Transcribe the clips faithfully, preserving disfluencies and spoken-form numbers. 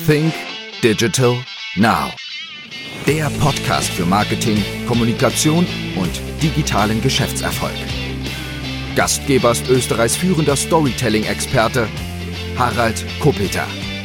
Think Digital Now. Der Podcast für Marketing, Kommunikation und digitalen Geschäftserfolg. Gastgeber ist Österreichs führender Storytelling-Experte Harald Kopeter.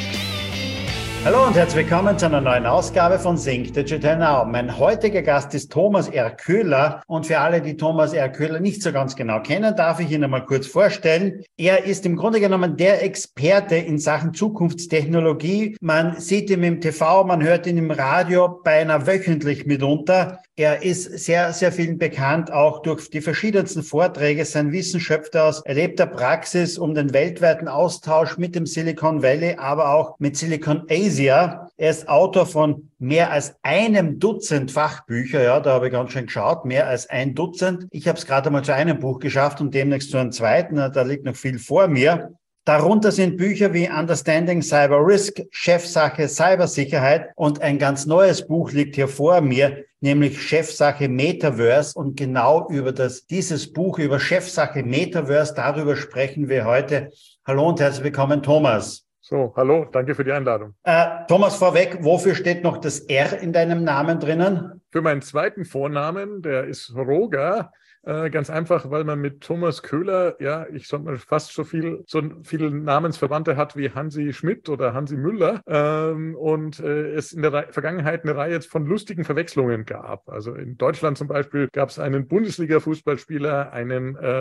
Hallo und herzlich willkommen zu einer neuen Ausgabe von Think Digital Now. Mein heutiger Gast ist Thomas R. Köhler und für alle, die Thomas R. Köhler nicht so ganz genau kennen, darf ich ihn einmal kurz vorstellen. Er ist im Grunde genommen der Experte in Sachen Zukunftstechnologie. Man sieht ihn im T V, man hört ihn im Radio, beinahe wöchentlich mitunter. Er ist sehr, sehr vielen bekannt, auch durch die verschiedensten Vorträge. Sein Wissen schöpft er aus erlebter Praxis um den weltweiten Austausch mit dem Silicon Valley, aber auch mit Silicon Asia. Er ist Autor von mehr als einem Dutzend Fachbücher. Ja, da habe ich ganz schön geschaut, mehr als ein Dutzend. Ich habe es gerade einmal zu einem Buch geschafft und demnächst zu einem zweiten. Da liegt noch viel vor mir. Darunter sind Bücher wie Understanding Cyber Risk, Chefsache Cybersicherheit und ein ganz neues Buch liegt hier vor mir, nämlich Chefsache Metaverse. Und genau über das, dieses Buch, über Chefsache Metaverse, darüber sprechen wir heute. Hallo und herzlich willkommen, Thomas. So, hallo, danke für die Einladung. Äh, Thomas, vorweg, wofür steht noch das R in deinem Namen drinnen? Für meinen zweiten Vornamen, der ist Roger. Äh, ganz einfach, weil man mit Thomas Köhler, ja, ich sag mal, fast so viel, so viele Namensverwandte hat wie Hansi Schmidt oder Hansi Müller. Ähm, und äh, es in der Re- Vergangenheit eine Reihe von lustigen Verwechslungen gab. Also in Deutschland zum Beispiel gab es einen Bundesliga-Fußballspieler, einen äh,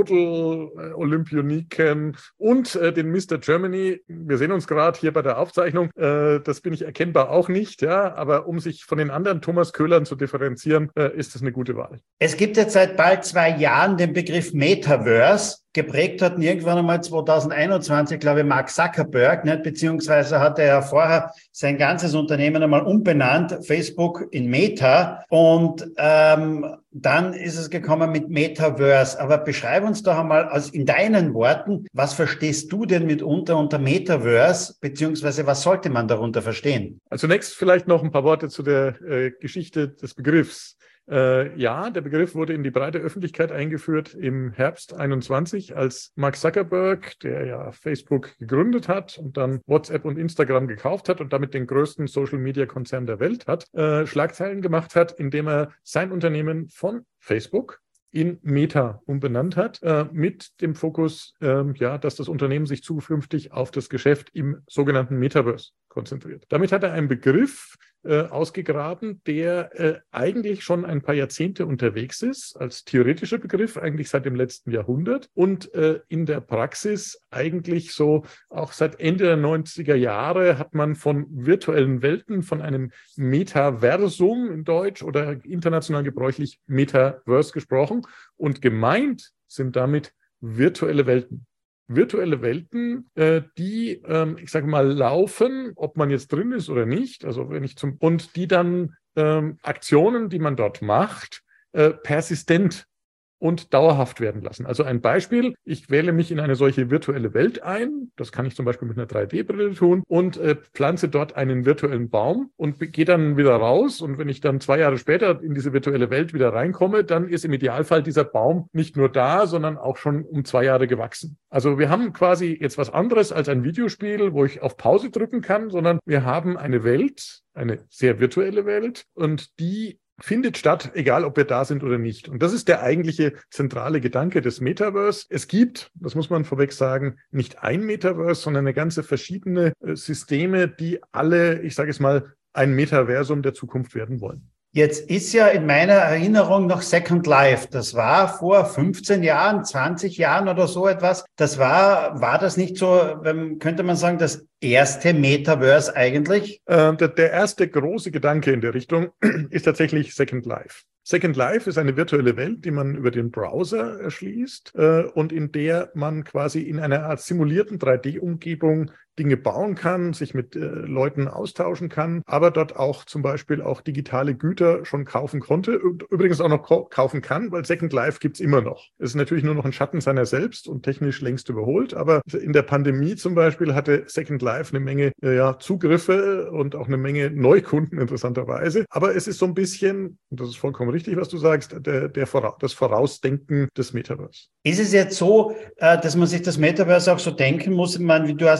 Rodel-Olympioniken und äh, den Mister Germany. Wir sehen uns gerade hier bei der Aufzeichnung. Äh, das bin ich erkennbar auch nicht, ja. Aber um sich von den anderen Thomas Köhlern zu differenzieren, äh, ist das eine gute Wahl. Es gibt jetzt seit bald zwei Jahren den Begriff Metaverse. Geprägt hat irgendwann einmal zwanzig einundzwanzig, glaube ich, Mark Zuckerberg, nicht? Beziehungsweise hat er ja vorher sein ganzes Unternehmen einmal umbenannt, Facebook in Meta. Und ähm, dann ist es gekommen mit Metaverse. Aber beschreib uns doch einmal aus, in deinen Worten, was verstehst du denn mitunter unter Metaverse, beziehungsweise was sollte man darunter verstehen? Also zunächst vielleicht noch ein paar Worte zu der äh, Geschichte des Begriffs. Äh, ja, der Begriff wurde in die breite Öffentlichkeit eingeführt im Herbst einundzwanzig, als Mark Zuckerberg, der ja Facebook gegründet hat und dann WhatsApp und Instagram gekauft hat und damit den größten Social-Media-Konzern der Welt hat, äh, Schlagzeilen gemacht hat, indem er sein Unternehmen von Facebook in Meta umbenannt hat, äh, mit dem Fokus, äh, ja, dass das Unternehmen sich zukünftig auf das Geschäft im sogenannten Metaverse konzentriert. Damit hat er einen Begriff äh, ausgegraben, der äh, eigentlich schon ein paar Jahrzehnte unterwegs ist, als theoretischer Begriff, eigentlich seit dem letzten Jahrhundert und äh, in der Praxis eigentlich so auch seit Ende der neunziger Jahre hat man von virtuellen Welten, von einem Metaversum in Deutsch oder international gebräuchlich Metaverse gesprochen. Und gemeint sind damit virtuelle Welten. Virtuelle Welten, äh, die, ähm, ich sage mal, laufen, ob man jetzt drin ist oder nicht, also wenn ich zum, und die dann ähm, Aktionen, die man dort macht, äh, persistent und dauerhaft werden lassen. Also ein Beispiel, ich wähle mich in eine solche virtuelle Welt ein, das kann ich zum Beispiel mit einer drei D Brille tun und äh, pflanze dort einen virtuellen Baum und gehe dann wieder raus und wenn ich dann zwei Jahre später in diese virtuelle Welt wieder reinkomme, dann ist im Idealfall dieser Baum nicht nur da, sondern auch schon um zwei Jahre gewachsen. Also wir haben quasi jetzt was anderes als ein Videospiel, wo ich auf Pause drücken kann, sondern wir haben eine Welt, eine sehr virtuelle Welt und die findet statt, egal ob wir da sind oder nicht. Und das ist der eigentliche zentrale Gedanke des Metaverse. Es gibt, das muss man vorweg sagen, nicht ein Metaverse, sondern eine ganze verschiedene äh, Systeme, die alle, ich sage es mal, ein Metaversum der Zukunft werden wollen. Jetzt ist ja in meiner Erinnerung noch Second Life. Das war vor fünfzehn Jahren, zwanzig Jahren oder so etwas. Das war, war das nicht so, könnte man sagen, das erste Metaverse eigentlich? Äh, der, der erste große Gedanke in der Richtung ist tatsächlich Second Life. Second Life ist eine virtuelle Welt, die man über den Browser erschließt äh, und in der man quasi in einer Art simulierten drei D Umgebung Dinge bauen kann, sich mit äh, Leuten austauschen kann, aber dort auch zum Beispiel auch digitale Güter schon kaufen konnte, übrigens auch noch ko- kaufen kann, weil Second Life gibt's immer noch. Es ist natürlich nur noch ein Schatten seiner selbst und technisch längst überholt, aber in der Pandemie zum Beispiel hatte Second Life eine Menge äh, ja, Zugriffe und auch eine Menge Neukunden interessanterweise, aber es ist so ein bisschen, und das ist vollkommen richtig, was du sagst, der, der Vora- das Vorausdenken des Metaverse. Ist es jetzt so, dass man sich das Metaverse auch so denken muss? Ich meine, du hast es ja gesagt,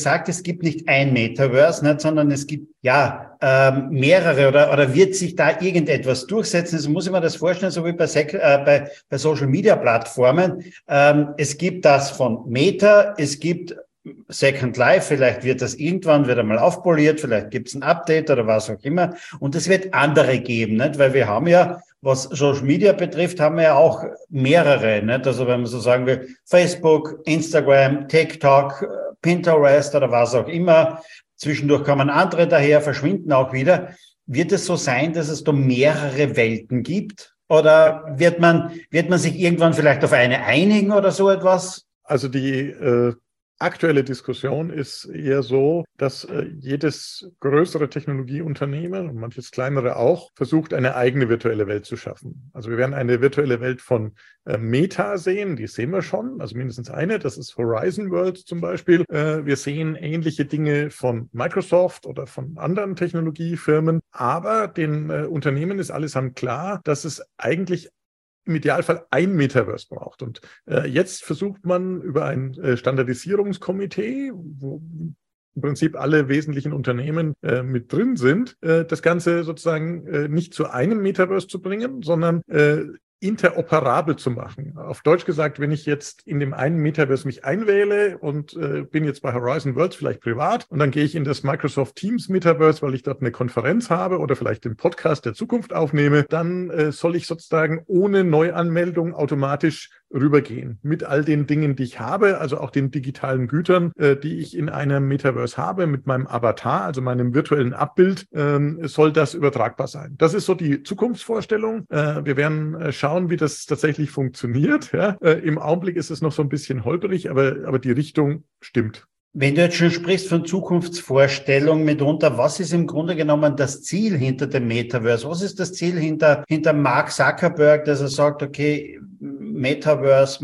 gesagt, es gibt nicht ein Metaverse, nicht, sondern es gibt ja ähm, mehrere oder, oder wird sich da irgendetwas durchsetzen? Also muss ich mir das vorstellen, so wie bei, Sek- äh, bei, bei Social-Media-Plattformen. Ähm, es gibt das von Meta, es gibt Second Life, vielleicht wird das irgendwann wieder mal aufpoliert, vielleicht gibt es ein Update oder was auch immer. Und es wird andere geben, nicht? Weil wir haben ja, was Social Media betrifft, haben wir ja auch mehrere, nicht? Also wenn man so sagen will, Facebook, Instagram, TikTok, Pinterest oder was auch immer. Zwischendurch kommen andere daher, verschwinden auch wieder. Wird es so sein, dass es da mehrere Welten gibt? Oder wird man, wird man sich irgendwann vielleicht auf eine einigen oder so etwas? Also die äh aktuelle Diskussion ist eher so, dass äh, jedes größere Technologieunternehmen und manches kleinere auch versucht, eine eigene virtuelle Welt zu schaffen. Also wir werden eine virtuelle Welt von äh, Meta sehen, die sehen wir schon, also mindestens eine, das ist Horizon World zum Beispiel. Äh, wir sehen ähnliche Dinge von Microsoft oder von anderen Technologiefirmen, aber den äh, Unternehmen ist allesamt klar, dass es eigentlich im Idealfall ein Metaverse braucht. Und äh, jetzt versucht man über ein äh, Standardisierungskomitee, wo im Prinzip alle wesentlichen Unternehmen äh, mit drin sind, äh, das Ganze sozusagen äh, nicht zu einem Metaverse zu bringen, sondern äh, interoperabel zu machen. Auf Deutsch gesagt, wenn ich jetzt in dem einen Metaverse mich einwähle und äh, bin jetzt bei Horizon Worlds vielleicht privat und dann gehe ich in das Microsoft Teams Metaverse, weil ich dort eine Konferenz habe oder vielleicht den Podcast der Zukunft aufnehme, dann äh, soll ich sozusagen ohne Neuanmeldung automatisch rübergehen mit all den Dingen, die ich habe, also auch den digitalen Gütern, äh, die ich in einem Metaverse habe, mit meinem Avatar, also meinem virtuellen Abbild, äh, soll das übertragbar sein. Das ist so die Zukunftsvorstellung. Äh, wir werden äh, schauen, wie das tatsächlich funktioniert. Ja? Äh, im Augenblick ist es noch so ein bisschen holperig, aber, aber die Richtung stimmt. Wenn du jetzt schon sprichst von Zukunftsvorstellung mitunter, was ist im Grunde genommen das Ziel hinter dem Metaverse? Was ist das Ziel hinter, hinter Mark Zuckerberg, dass er sagt, okay, Metaverse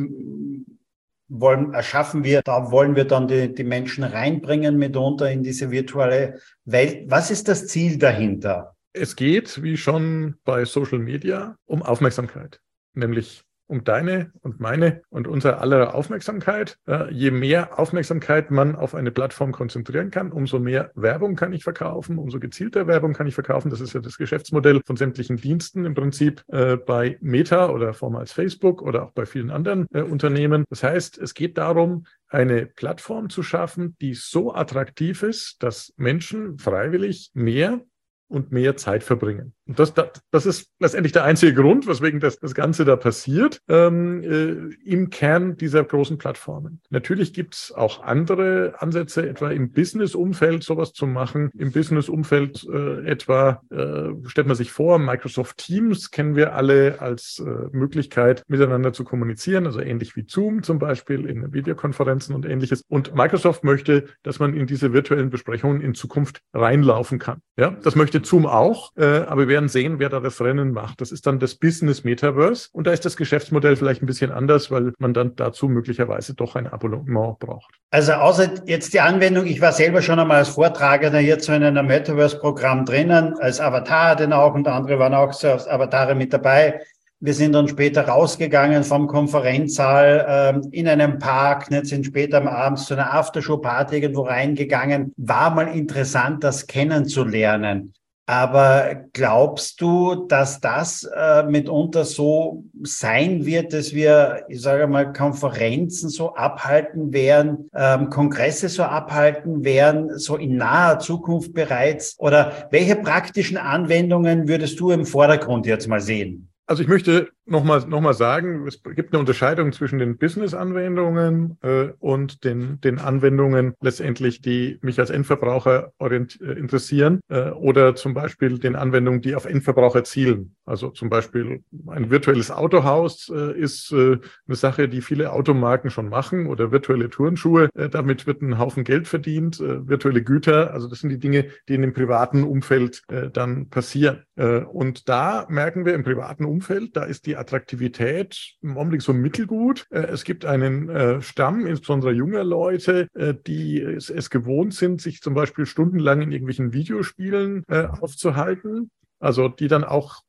wollen, erschaffen wir, da wollen wir dann die, die Menschen reinbringen mitunter in diese virtuelle Welt. Was ist das Ziel dahinter? Es geht, wie schon bei Social Media, um Aufmerksamkeit, nämlich um deine und meine und unser aller Aufmerksamkeit. Äh, je mehr Aufmerksamkeit man auf eine Plattform konzentrieren kann, umso mehr Werbung kann ich verkaufen, umso gezielter Werbung kann ich verkaufen. Das ist ja das Geschäftsmodell von sämtlichen Diensten im Prinzip äh, bei Meta oder vormals Facebook oder auch bei vielen anderen äh, Unternehmen. Das heißt, es geht darum, eine Plattform zu schaffen, die so attraktiv ist, dass Menschen freiwillig mehr und mehr Zeit verbringen. Und das, das, das ist letztendlich der einzige Grund, weswegen das, das Ganze da passiert, ähm, äh, im Kern dieser großen Plattformen. Natürlich gibt es auch andere Ansätze, etwa im Business-Umfeld sowas zu machen. Im Business-Umfeld äh, etwa, äh, stellt man sich vor, Microsoft Teams kennen wir alle als äh, Möglichkeit, miteinander zu kommunizieren, also ähnlich wie Zoom zum Beispiel in Videokonferenzen und ähnliches. Und Microsoft möchte, dass man in diese virtuellen Besprechungen in Zukunft reinlaufen kann. Ja, das möchte Zoom auch, äh, aber wir werden sehen, wer da das Rennen macht. Das ist dann das Business Metaverse und da ist das Geschäftsmodell vielleicht ein bisschen anders, weil man dann dazu möglicherweise doch ein Abonnement braucht. Also außer jetzt die Anwendung, ich war selber schon einmal als Vortragender jetzt so in einem Metaverse-Programm drinnen, als Avatar denn auch und andere waren auch so als Avatare mit dabei. Wir sind dann später rausgegangen vom Konferenzsaal ähm, in einem Park, nicht, sind später am Abend zu einer Aftershow-Party irgendwo reingegangen. War mal interessant, das kennenzulernen. Aber glaubst du, dass das äh, mitunter so sein wird, dass wir, ich sage mal, Konferenzen so abhalten werden, ähm, Kongresse so abhalten werden, so in naher Zukunft bereits? Oder welche praktischen Anwendungen würdest du im Vordergrund jetzt mal sehen? Also ich möchte nochmal noch mal sagen, es gibt eine Unterscheidung zwischen den Business-Anwendungen äh, und den, den Anwendungen letztendlich, die mich als Endverbraucher orient, äh, interessieren äh, oder zum Beispiel den Anwendungen, die auf Endverbraucher zielen. Also zum Beispiel ein virtuelles Autohaus äh, ist äh, eine Sache, die viele Automarken schon machen oder virtuelle Turnschuhe. Äh, damit wird ein Haufen Geld verdient, äh, virtuelle Güter. Also das sind die Dinge, die in dem privaten Umfeld äh, dann passieren. Äh, und da merken wir im privaten Umfeld, da ist die Attraktivität im Augenblick so mittelgut. Es gibt einen äh, Stamm, insbesondere junger Leute, äh, die es, es gewohnt sind, sich zum Beispiel stundenlang in irgendwelchen Videospielen äh, aufzuhalten. Also die dann auch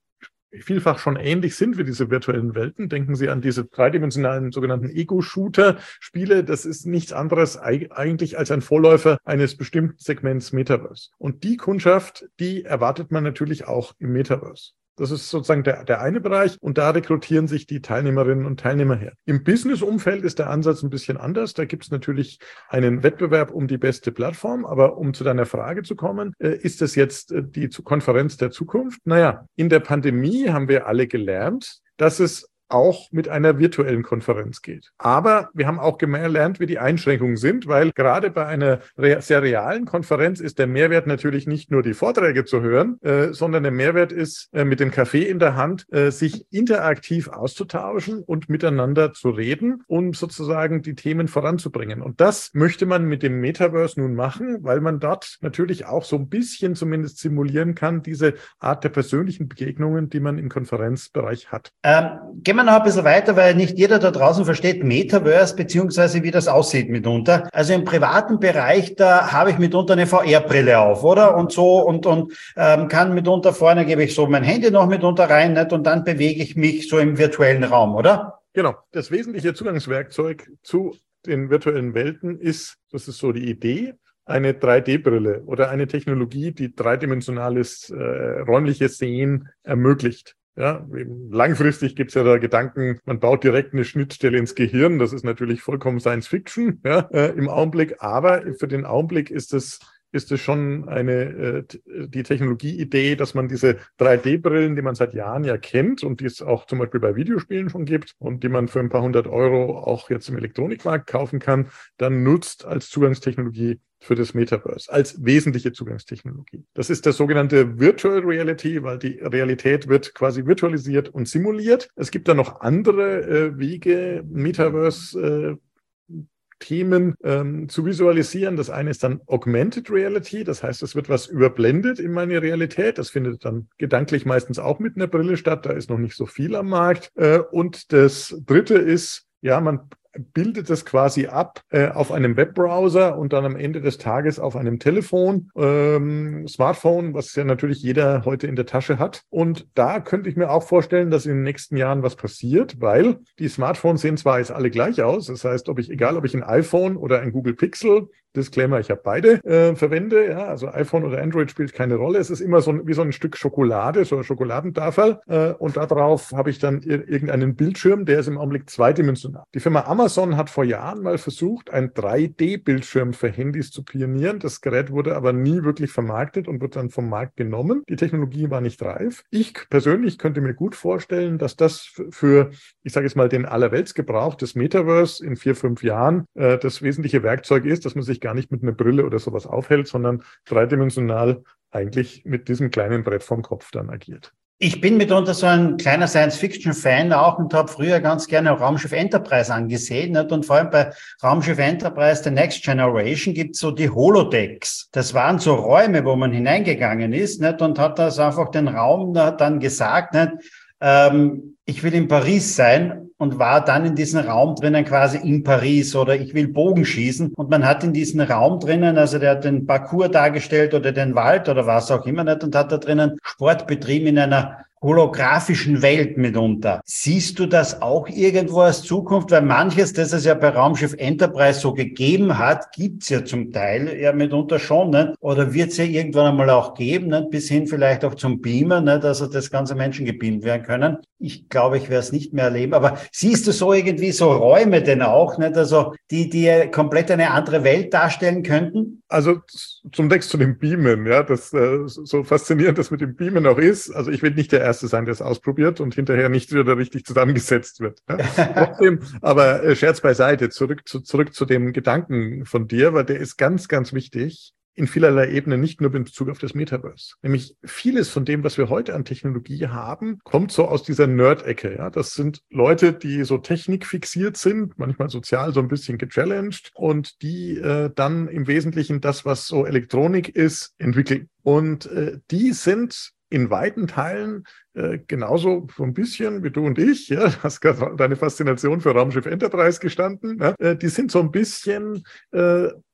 vielfach schon ähnlich sind wie diese virtuellen Welten. Denken Sie an diese dreidimensionalen sogenannten Ego-Shooter-Spiele. Das ist nichts anderes eigentlich als ein Vorläufer eines bestimmten Segments Metaverse. Und die Kundschaft, die erwartet man natürlich auch im Metaverse. Das ist sozusagen der, der eine Bereich und da rekrutieren sich die Teilnehmerinnen und Teilnehmer her. Im Business-Umfeld ist der Ansatz ein bisschen anders. Da gibt es natürlich einen Wettbewerb um die beste Plattform. Aber um zu deiner Frage zu kommen, äh, ist das jetzt äh, die Konferenz der Zukunft? Naja, in der Pandemie haben wir alle gelernt, dass es auch mit einer virtuellen Konferenz geht. Aber wir haben auch gelernt, wie die Einschränkungen sind, weil gerade bei einer sehr realen Konferenz ist der Mehrwert natürlich nicht nur die Vorträge zu hören, äh, sondern der Mehrwert ist, äh, mit dem Kaffee in der Hand, äh, sich interaktiv auszutauschen und miteinander zu reden, um sozusagen die Themen voranzubringen. Und das möchte man mit dem Metaverse nun machen, weil man dort natürlich auch so ein bisschen zumindest simulieren kann, diese Art der persönlichen Begegnungen, die man im Konferenzbereich hat. Ähm, Gehen wir noch ein bisschen weiter, weil nicht jeder da draußen versteht Metaverse beziehungsweise wie das aussieht mitunter. Also im privaten Bereich, da habe ich mitunter eine V R-Brille auf, oder? Und so und und ähm, kann mitunter vorne gebe ich so mein Handy noch mitunter rein, nicht? Und dann bewege ich mich so im virtuellen Raum, oder? Genau. Das wesentliche Zugangswerkzeug zu den virtuellen Welten ist, das ist so die Idee, eine drei D-Brille oder eine Technologie, die dreidimensionales äh, räumliches Sehen ermöglicht. Ja, langfristig gibt's ja da Gedanken, man baut direkt eine Schnittstelle ins Gehirn. Das ist natürlich vollkommen Science Fiction, ja, äh, im Augenblick. Aber für den Augenblick ist es ist es schon eine äh, die Technologieidee, dass man diese drei D-Brillen, die man seit Jahren ja kennt und die es auch zum Beispiel bei Videospielen schon gibt und die man für ein paar hundert Euro auch jetzt im Elektronikmarkt kaufen kann, dann nutzt als Zugangstechnologie für das Metaverse, als wesentliche Zugangstechnologie. Das ist das sogenannte Virtual Reality, weil die Realität wird quasi virtualisiert und simuliert. Es gibt da noch andere äh, Wege, Metaverse äh, Themen ähm, zu visualisieren. Das eine ist dann Augmented Reality, das heißt, es wird was überblendet in meine Realität. Das findet dann gedanklich meistens auch mit einer Brille statt, da ist noch nicht so viel am Markt. Äh, und das dritte ist, ja, man bildet das quasi ab äh, auf einem Webbrowser und dann am Ende des Tages auf einem Telefon, ähm, Smartphone, was ja natürlich jeder heute in der Tasche hat. Und da könnte ich mir auch vorstellen, dass in den nächsten Jahren was passiert, weil die Smartphones sehen zwar jetzt alle gleich aus, das heißt, ob ich, egal ob ich ein iPhone oder ein Google Pixel, Disclaimer, ich habe beide, äh, verwende, ja, also iPhone oder Android spielt keine Rolle. Es ist immer so ein, wie so ein Stück Schokolade, so ein Schokoladentafel, äh, und darauf habe ich dann ir- irgendeinen Bildschirm, der ist im Augenblick zweidimensional. Die Firma Amazon hat vor Jahren mal versucht, einen drei D-Bildschirm für Handys zu pionieren. Das Gerät wurde aber nie wirklich vermarktet und wird dann vom Markt genommen. Die Technologie war nicht reif. Ich persönlich könnte mir gut vorstellen, dass das für, ich sage jetzt mal, den Allerweltsgebrauch des Metaverse in vier, fünf Jahren äh, das wesentliche Werkzeug ist, dass man sich gar nicht mit einer Brille oder sowas aufhält, sondern dreidimensional eigentlich mit diesem kleinen Brett vom Kopf dann agiert. Ich bin mitunter so ein kleiner Science-Fiction-Fan auch und habe früher ganz gerne Raumschiff Enterprise angesehen. Nicht? Und vor allem bei Raumschiff Enterprise, The Next Generation, gibt es so die Holodecks. Das waren so Räume, wo man hineingegangen ist, nicht? Und hat das einfach den Raum dann gesagt, nicht? Ähm, ich will in Paris sein, und war dann in diesem Raum drinnen quasi in Paris, oder ich will Bogen schießen. Und man hat in diesem Raum drinnen, also der hat den Parcours dargestellt oder den Wald oder was auch immer nicht, und hat da drinnen Sport betrieben in einer holographischen Welt mitunter. Siehst du das auch irgendwo als Zukunft? Weil manches, das es ja bei Raumschiff Enterprise so gegeben hat, gibt's ja zum Teil ja mitunter schon, nicht? Oder wird's ja irgendwann einmal auch geben, nicht? Bis hin vielleicht auch zum Beamer, nicht? Also dass ganze Menschen gebeamt werden können. Ich glaube, ich werde es nicht mehr erleben. Aber siehst du so irgendwie so Räume denn auch, nicht? Also die, die komplett eine andere Welt darstellen könnten? Also zum Text zu dem Beamen, ja, das äh, so faszinierend das mit dem Beamen auch ist. Also ich will nicht der Erste sein, der es ausprobiert und hinterher nicht wieder richtig zusammengesetzt wird. Ja. Trotzdem, aber äh, Scherz beiseite, zurück zu, zurück zu dem Gedanken von dir, weil der ist ganz, ganz wichtig. In vielerlei Ebenen, nicht nur in Bezug auf das Metaverse. Nämlich vieles von dem, was wir heute an Technologie haben, kommt so aus dieser Nerd-Ecke. Ja? Das sind Leute, die so technikfixiert sind, manchmal sozial so ein bisschen gechallenged und die äh, dann im Wesentlichen das, was so Elektronik ist, entwickeln. Und äh, die sind in weiten Teilen äh, genauso so ein bisschen wie du und ich, ja, hast gerade deine Faszination für Raumschiff Enterprise gestanden, ja? äh, die sind so ein bisschen äh,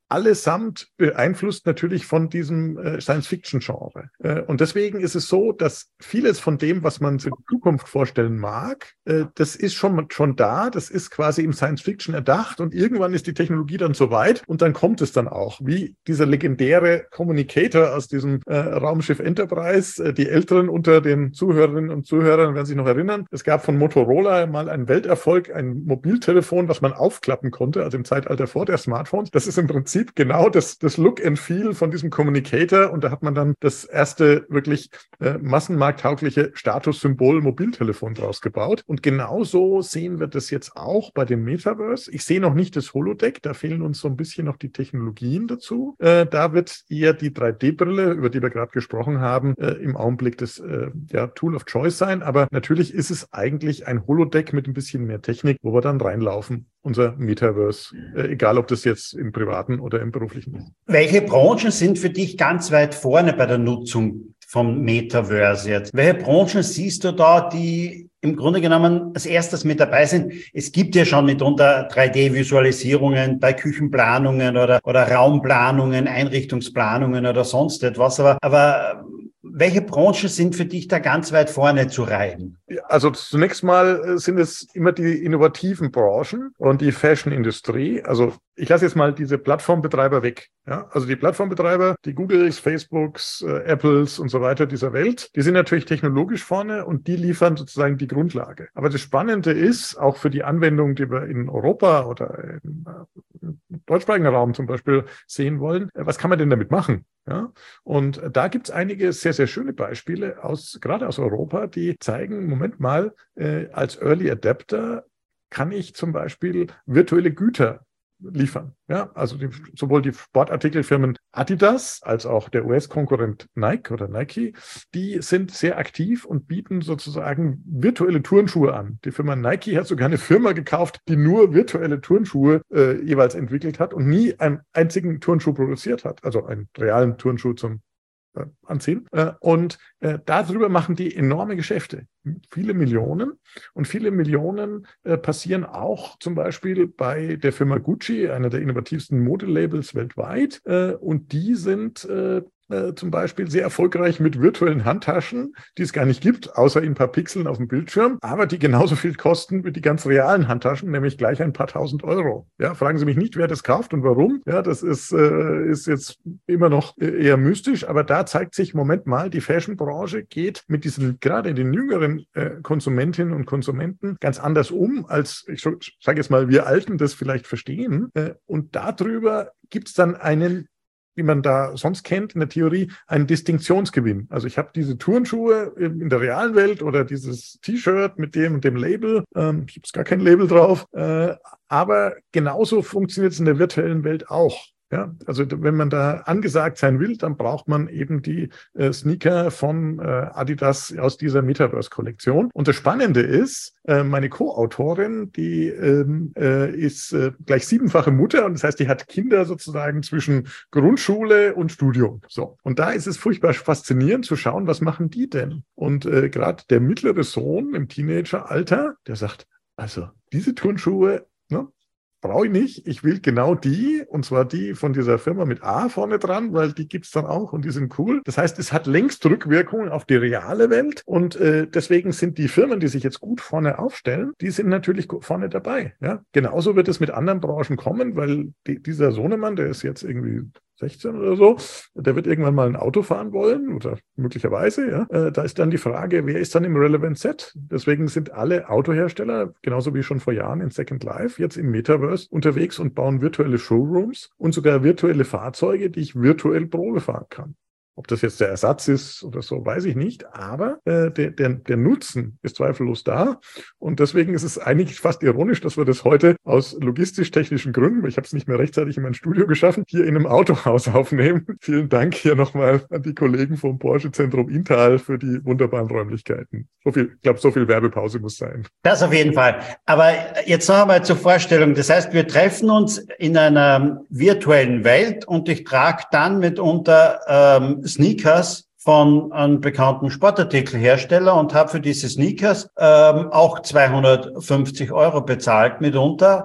allesamt beeinflusst natürlich von diesem äh, Science-Fiction-Genre. Äh, und deswegen ist es so, dass vieles von dem, was man für die Zukunft vorstellen mag, äh, das ist schon, schon da, das ist quasi im Science-Fiction erdacht und irgendwann ist die Technologie dann so weit und dann kommt es dann auch. Wie dieser legendäre Communicator aus diesem äh, Raumschiff Enterprise. Äh, die Älteren unter den Zuhörerinnen und Zuhörern werden sich noch erinnern. Es gab von Motorola mal einen Welterfolg, ein Mobiltelefon, was man aufklappen konnte, also im Zeitalter vor der Smartphones. Das ist im Prinzip genau das, das Look and Feel von diesem Communicator und da hat man dann das erste wirklich äh, massenmarkttaugliche Statussymbol Mobiltelefon draus gebaut. Und genauso sehen wir das jetzt auch bei dem Metaverse. Ich sehe noch nicht das Holodeck, da fehlen uns so ein bisschen noch die Technologien dazu. Äh, da wird eher die drei D-Brille, über die wir gerade gesprochen haben, äh, im Augenblick das äh, ja, Tool of Choice sein. Aber natürlich ist es eigentlich ein Holodeck mit ein bisschen mehr Technik, wo wir dann reinlaufen. Unser Metaverse, äh, egal ob das jetzt im privaten oder im beruflichen ist. Welche Branchen sind für dich ganz weit vorne bei der Nutzung vom Metaverse jetzt? Welche Branchen siehst du da, die im Grunde genommen als erstes mit dabei sind? Es gibt ja schon mitunter drei D-Visualisierungen bei Küchenplanungen oder, oder Raumplanungen, Einrichtungsplanungen oder sonst etwas. Aber, aber welche Branchen sind für dich da ganz weit vorne zu reihen? Also zunächst mal sind es immer die innovativen Branchen und die Fashion-Industrie. Also ich lasse jetzt mal diese Plattformbetreiber weg. Ja? Also die Plattformbetreiber, die Googles, Facebooks, äh, Apples und so weiter dieser Welt, die sind natürlich technologisch vorne und die liefern sozusagen die Grundlage. Aber das Spannende ist, auch für die Anwendung, die wir in Europa oder im, äh, im deutschsprachigen Raum zum Beispiel sehen wollen, äh, was kann man denn damit machen? Ja? Und äh, da gibt es einige sehr, sehr schöne Beispiele, aus, gerade aus Europa, die zeigen, Moment mal, äh, als Early Adapter kann ich zum Beispiel virtuelle Güter liefern. Ja, also die, sowohl die Sportartikelfirmen Adidas als auch der U S-Konkurrent Nike oder Nike, die sind sehr aktiv und bieten sozusagen virtuelle Turnschuhe an. Die Firma Nike hat sogar eine Firma gekauft, die nur virtuelle Turnschuhe äh, jeweils entwickelt hat und nie einen einzigen Turnschuh produziert hat, also einen realen Turnschuh zum äh, Anziehen. Äh, und äh, darüber machen die enorme Geschäfte. Viele Millionen. Und viele Millionen äh, passieren auch zum Beispiel bei der Firma Gucci, einer der innovativsten Modelabels weltweit. Äh, und die sind äh, äh, zum Beispiel sehr erfolgreich mit virtuellen Handtaschen, die es gar nicht gibt, außer in ein paar Pixeln auf dem Bildschirm, aber die genauso viel kosten wie die ganz realen Handtaschen, nämlich gleich ein paar tausend Euro. Ja, fragen Sie mich nicht, wer das kauft und warum. Ja, das ist, äh, ist jetzt immer noch eher mystisch, aber da zeigt sich, Moment mal, die Fashionbranche geht mit diesen, gerade den jüngeren äh, Konsumentinnen und Konsumenten ganz anders um, als, ich sage jetzt mal, wir Alten das vielleicht verstehen. Äh, und darüber gibt es dann einen, wie man da sonst kennt, in der Theorie, einen Distinktionsgewinn. Also ich habe diese Turnschuhe in der realen Welt oder dieses T-Shirt mit dem und dem Label, ähm, gibt es gar kein Label drauf, äh, aber genauso funktioniert es in der virtuellen Welt auch. Ja, also wenn man da angesagt sein will, dann braucht man eben die äh, Sneaker von äh, Adidas aus dieser Metaverse-Kollektion. Und das Spannende ist, äh, meine Co-Autorin, die ähm, äh, ist äh, gleich siebenfache Mutter und das heißt, die hat Kinder sozusagen zwischen Grundschule und Studium. So. Und da ist es furchtbar faszinierend zu schauen, was machen die denn? Und äh, gerade der mittlere Sohn im Teenageralter, der sagt, also diese Turnschuhe, ne, brauche ich nicht. Ich will genau die, und zwar die von dieser Firma mit A vorne dran, weil die gibt's dann auch und die sind cool. Das heißt, es hat längst Rückwirkungen auf die reale Welt und äh, deswegen sind die Firmen, die sich jetzt gut vorne aufstellen, die sind natürlich vorne dabei. Ja? Genauso wird es mit anderen Branchen kommen, weil die, dieser Sohnemann, der ist jetzt irgendwie sechzehn oder so, der wird irgendwann mal ein Auto fahren wollen oder möglicherweise, ja. Äh, da ist dann die Frage, wer ist dann im Relevant Set? Deswegen sind alle Autohersteller, genauso wie schon vor Jahren in Second Life, jetzt im Metaverse unterwegs und bauen virtuelle Showrooms und sogar virtuelle Fahrzeuge, die ich virtuell Probe fahren kann. Ob das jetzt der Ersatz ist oder so, weiß ich nicht. Aber äh, der, der, der Nutzen ist zweifellos da. Und deswegen ist es eigentlich fast ironisch, dass wir das heute aus logistisch-technischen Gründen, weil ich habe es nicht mehr rechtzeitig in mein Studio geschaffen, hier in einem Autohaus aufnehmen. Vielen Dank hier nochmal an die Kollegen vom Porsche-Zentrum Inntal für die wunderbaren Räumlichkeiten. So viel, ich glaube, so viel Werbepause muss sein. Das auf jeden Fall. Aber jetzt noch einmal zur Vorstellung. Das heißt, wir treffen uns in einer virtuellen Welt und ich trage dann mitunter ähm, Sneakers von einem bekannten Sportartikelhersteller und habe für diese Sneakers ähm, auch zweihundertfünfzig Euro bezahlt mitunter.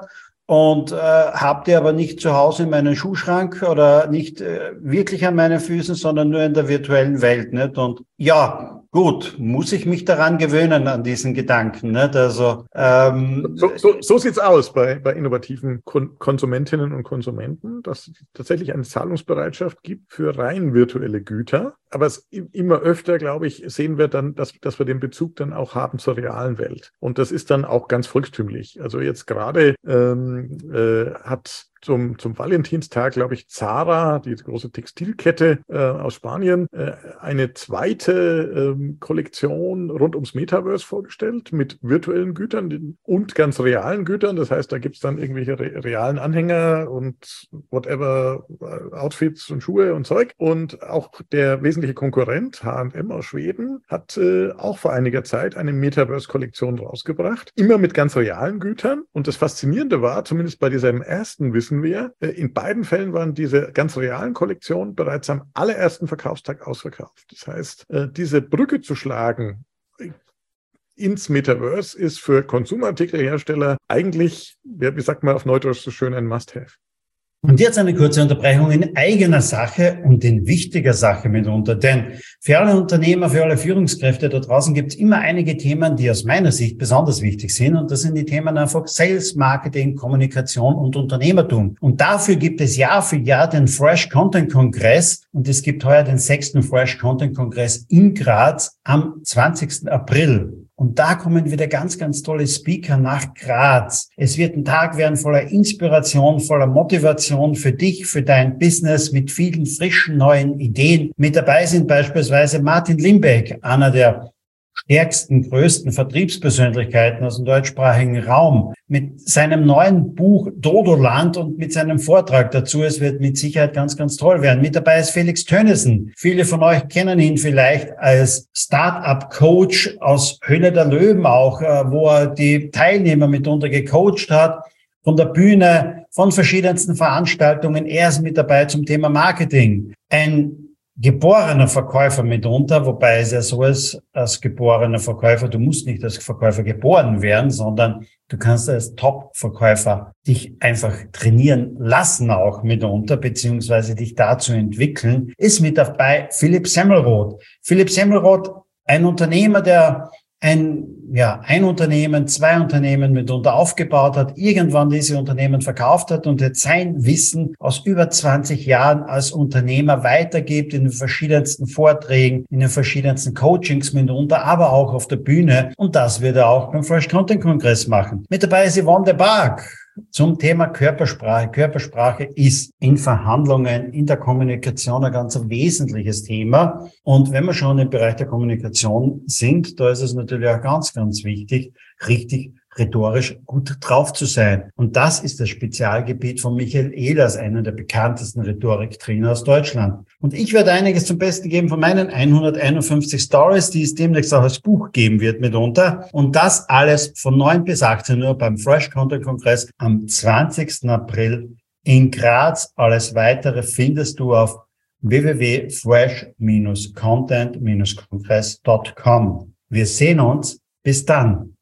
und äh, habe die aber nicht zu Hause in meinem Schuhschrank oder nicht äh, wirklich an meinen Füßen, sondern nur in der virtuellen Welt. Nicht? Und ja, gut, muss ich mich daran gewöhnen, an diesen Gedanken. Nicht? Also, ähm, so so, so sieht es aus bei, bei innovativen Kon- Konsumentinnen und Konsumenten, dass es tatsächlich eine Zahlungsbereitschaft gibt für rein virtuelle Güter. Aber es immer öfter, glaube ich, sehen wir dann, dass, dass wir den Bezug dann auch haben zur realen Welt. Und das ist dann auch ganz volkstümlich. Also jetzt gerade ähm, äh, hat Zum, zum Valentinstag, glaube ich, Zara, die große Textilkette äh, aus Spanien, äh, eine zweite ähm, Kollektion rund ums Metaverse vorgestellt mit virtuellen Gütern und ganz realen Gütern. Das heißt, da gibt es dann irgendwelche re- realen Anhänger und whatever, äh, Outfits und Schuhe und Zeug. Und auch der wesentliche Konkurrent, H und M aus Schweden, hat äh, auch vor einiger Zeit eine Metaverse-Kollektion rausgebracht, immer mit ganz realen Gütern. Und das Faszinierende war, zumindest bei diesem ersten Wissen wir, in beiden Fällen waren diese ganz realen Kollektionen bereits am allerersten Verkaufstag ausverkauft. Das heißt, diese Brücke zu schlagen ins Metaverse ist für Konsumartikelhersteller eigentlich, wie sagt man auf Neudeutsch so schön, ein Must-Have. Und jetzt eine kurze Unterbrechung in eigener Sache und in wichtiger Sache mitunter. Denn für alle Unternehmer, für alle Führungskräfte da draußen gibt es immer einige Themen, die aus meiner Sicht besonders wichtig sind. Und das sind die Themen einfach Sales, Marketing, Kommunikation und Unternehmertum. Und dafür gibt es Jahr für Jahr den Fresh Content Kongress. Und es gibt heuer den sechsten Fresh Content Kongress in Graz am zwanzigsten April. Und da kommen wieder ganz, ganz tolle Speaker nach Graz. Es wird ein Tag werden voller Inspiration, voller Motivation für dich, für dein Business mit vielen frischen neuen Ideen. Mit dabei sind beispielsweise Martin Limbeck, einer der stärksten, größten Vertriebspersönlichkeiten aus dem deutschsprachigen Raum, mit seinem neuen Buch Dodoland und mit seinem Vortrag dazu. Es wird mit Sicherheit ganz, ganz toll werden. Mit dabei ist Felix Tönnissen. Viele von euch kennen ihn vielleicht als Start-up-Coach aus Höhle der Löwen auch, wo er die Teilnehmer mitunter gecoacht hat. Von der Bühne, von verschiedensten Veranstaltungen. Er ist mit dabei zum Thema Marketing. Ein geborener Verkäufer mitunter, wobei es ja so ist, als geborener Verkäufer, du musst nicht als Verkäufer geboren werden, sondern du kannst als Top-Verkäufer dich einfach trainieren lassen auch mitunter, beziehungsweise dich dazu entwickeln, ist mit dabei Philipp Semmelroth. Philipp Semmelroth, ein Unternehmer, der ein, ja, ein Unternehmen, zwei Unternehmen mitunter aufgebaut hat, irgendwann diese Unternehmen verkauft hat und jetzt sein Wissen aus über zwanzig Jahren als Unternehmer weitergibt in den verschiedensten Vorträgen, in den verschiedensten Coachings mitunter, aber auch auf der Bühne. Und das wird er auch beim Fresh Content Kongress machen. Mit dabei ist Yvonne de Barg zum Thema Körpersprache. Körpersprache ist in Verhandlungen, in der Kommunikation ein ganz wesentliches Thema. Und wenn wir schon im Bereich der Kommunikation sind, da ist es natürlich auch ganz, ganz wichtig, richtig rhetorisch gut drauf zu sein. Und das ist das Spezialgebiet von Michael Ehlers, einer der bekanntesten Rhetoriktrainer aus Deutschland. Und ich werde einiges zum Besten geben von meinen hunderteinundfünfzig Stories, die es demnächst auch als Buch geben wird mitunter. Und das alles von neun bis achtzehn Uhr beim Fresh Content Kongress am zwanzigsten April in Graz. Alles Weitere findest du auf w w w punkt fresh content kongress punkt com. Wir sehen uns. Bis dann.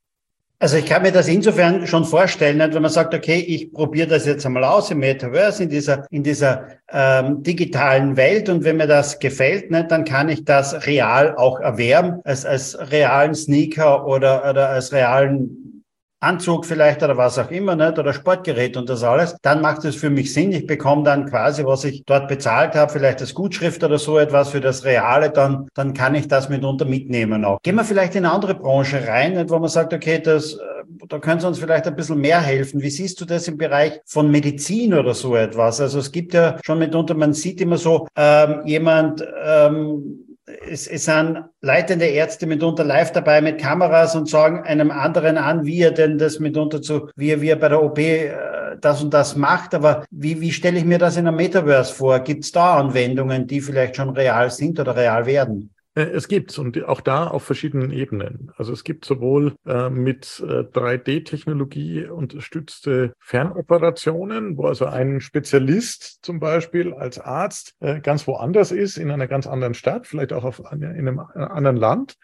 Also ich kann mir das insofern schon vorstellen, wenn man sagt, okay, ich probiere das jetzt einmal aus im Metaverse, in dieser in dieser ähm, digitalen Welt, und wenn mir das gefällt, ne, dann kann ich das real auch erwerben, als als realen Sneaker oder oder als realen Anzug vielleicht oder was auch immer, nicht, oder Sportgerät und das alles, dann macht es für mich Sinn. Ich bekomme dann quasi, was ich dort bezahlt habe, vielleicht als Gutschrift oder so etwas für das Reale, dann dann kann ich das mitunter mitnehmen auch. Gehen wir vielleicht in eine andere Branche rein, nicht, wo man sagt, okay, das, da können Sie uns vielleicht ein bisschen mehr helfen. Wie siehst du das im Bereich von Medizin oder so etwas? Also es gibt ja schon mitunter, man sieht immer so, ähm, jemand, ähm, Es, es sind leitende Ärzte mitunter live dabei mit Kameras und sagen einem anderen an, wie er denn das mitunter zu, wie er, wie er bei der O P äh, das und das macht. Aber wie, wie stelle ich mir das in einem Metaverse vor? Gibt es da Anwendungen, die vielleicht schon real sind oder real werden? Es gibt's, und auch da auf verschiedenen Ebenen. Also es gibt sowohl äh, mit äh, drei D Technologie unterstützte Fernoperationen, wo also ein Spezialist zum Beispiel als Arzt äh, ganz woanders ist, in einer ganz anderen Stadt, vielleicht auch auf eine, in einem anderen Land,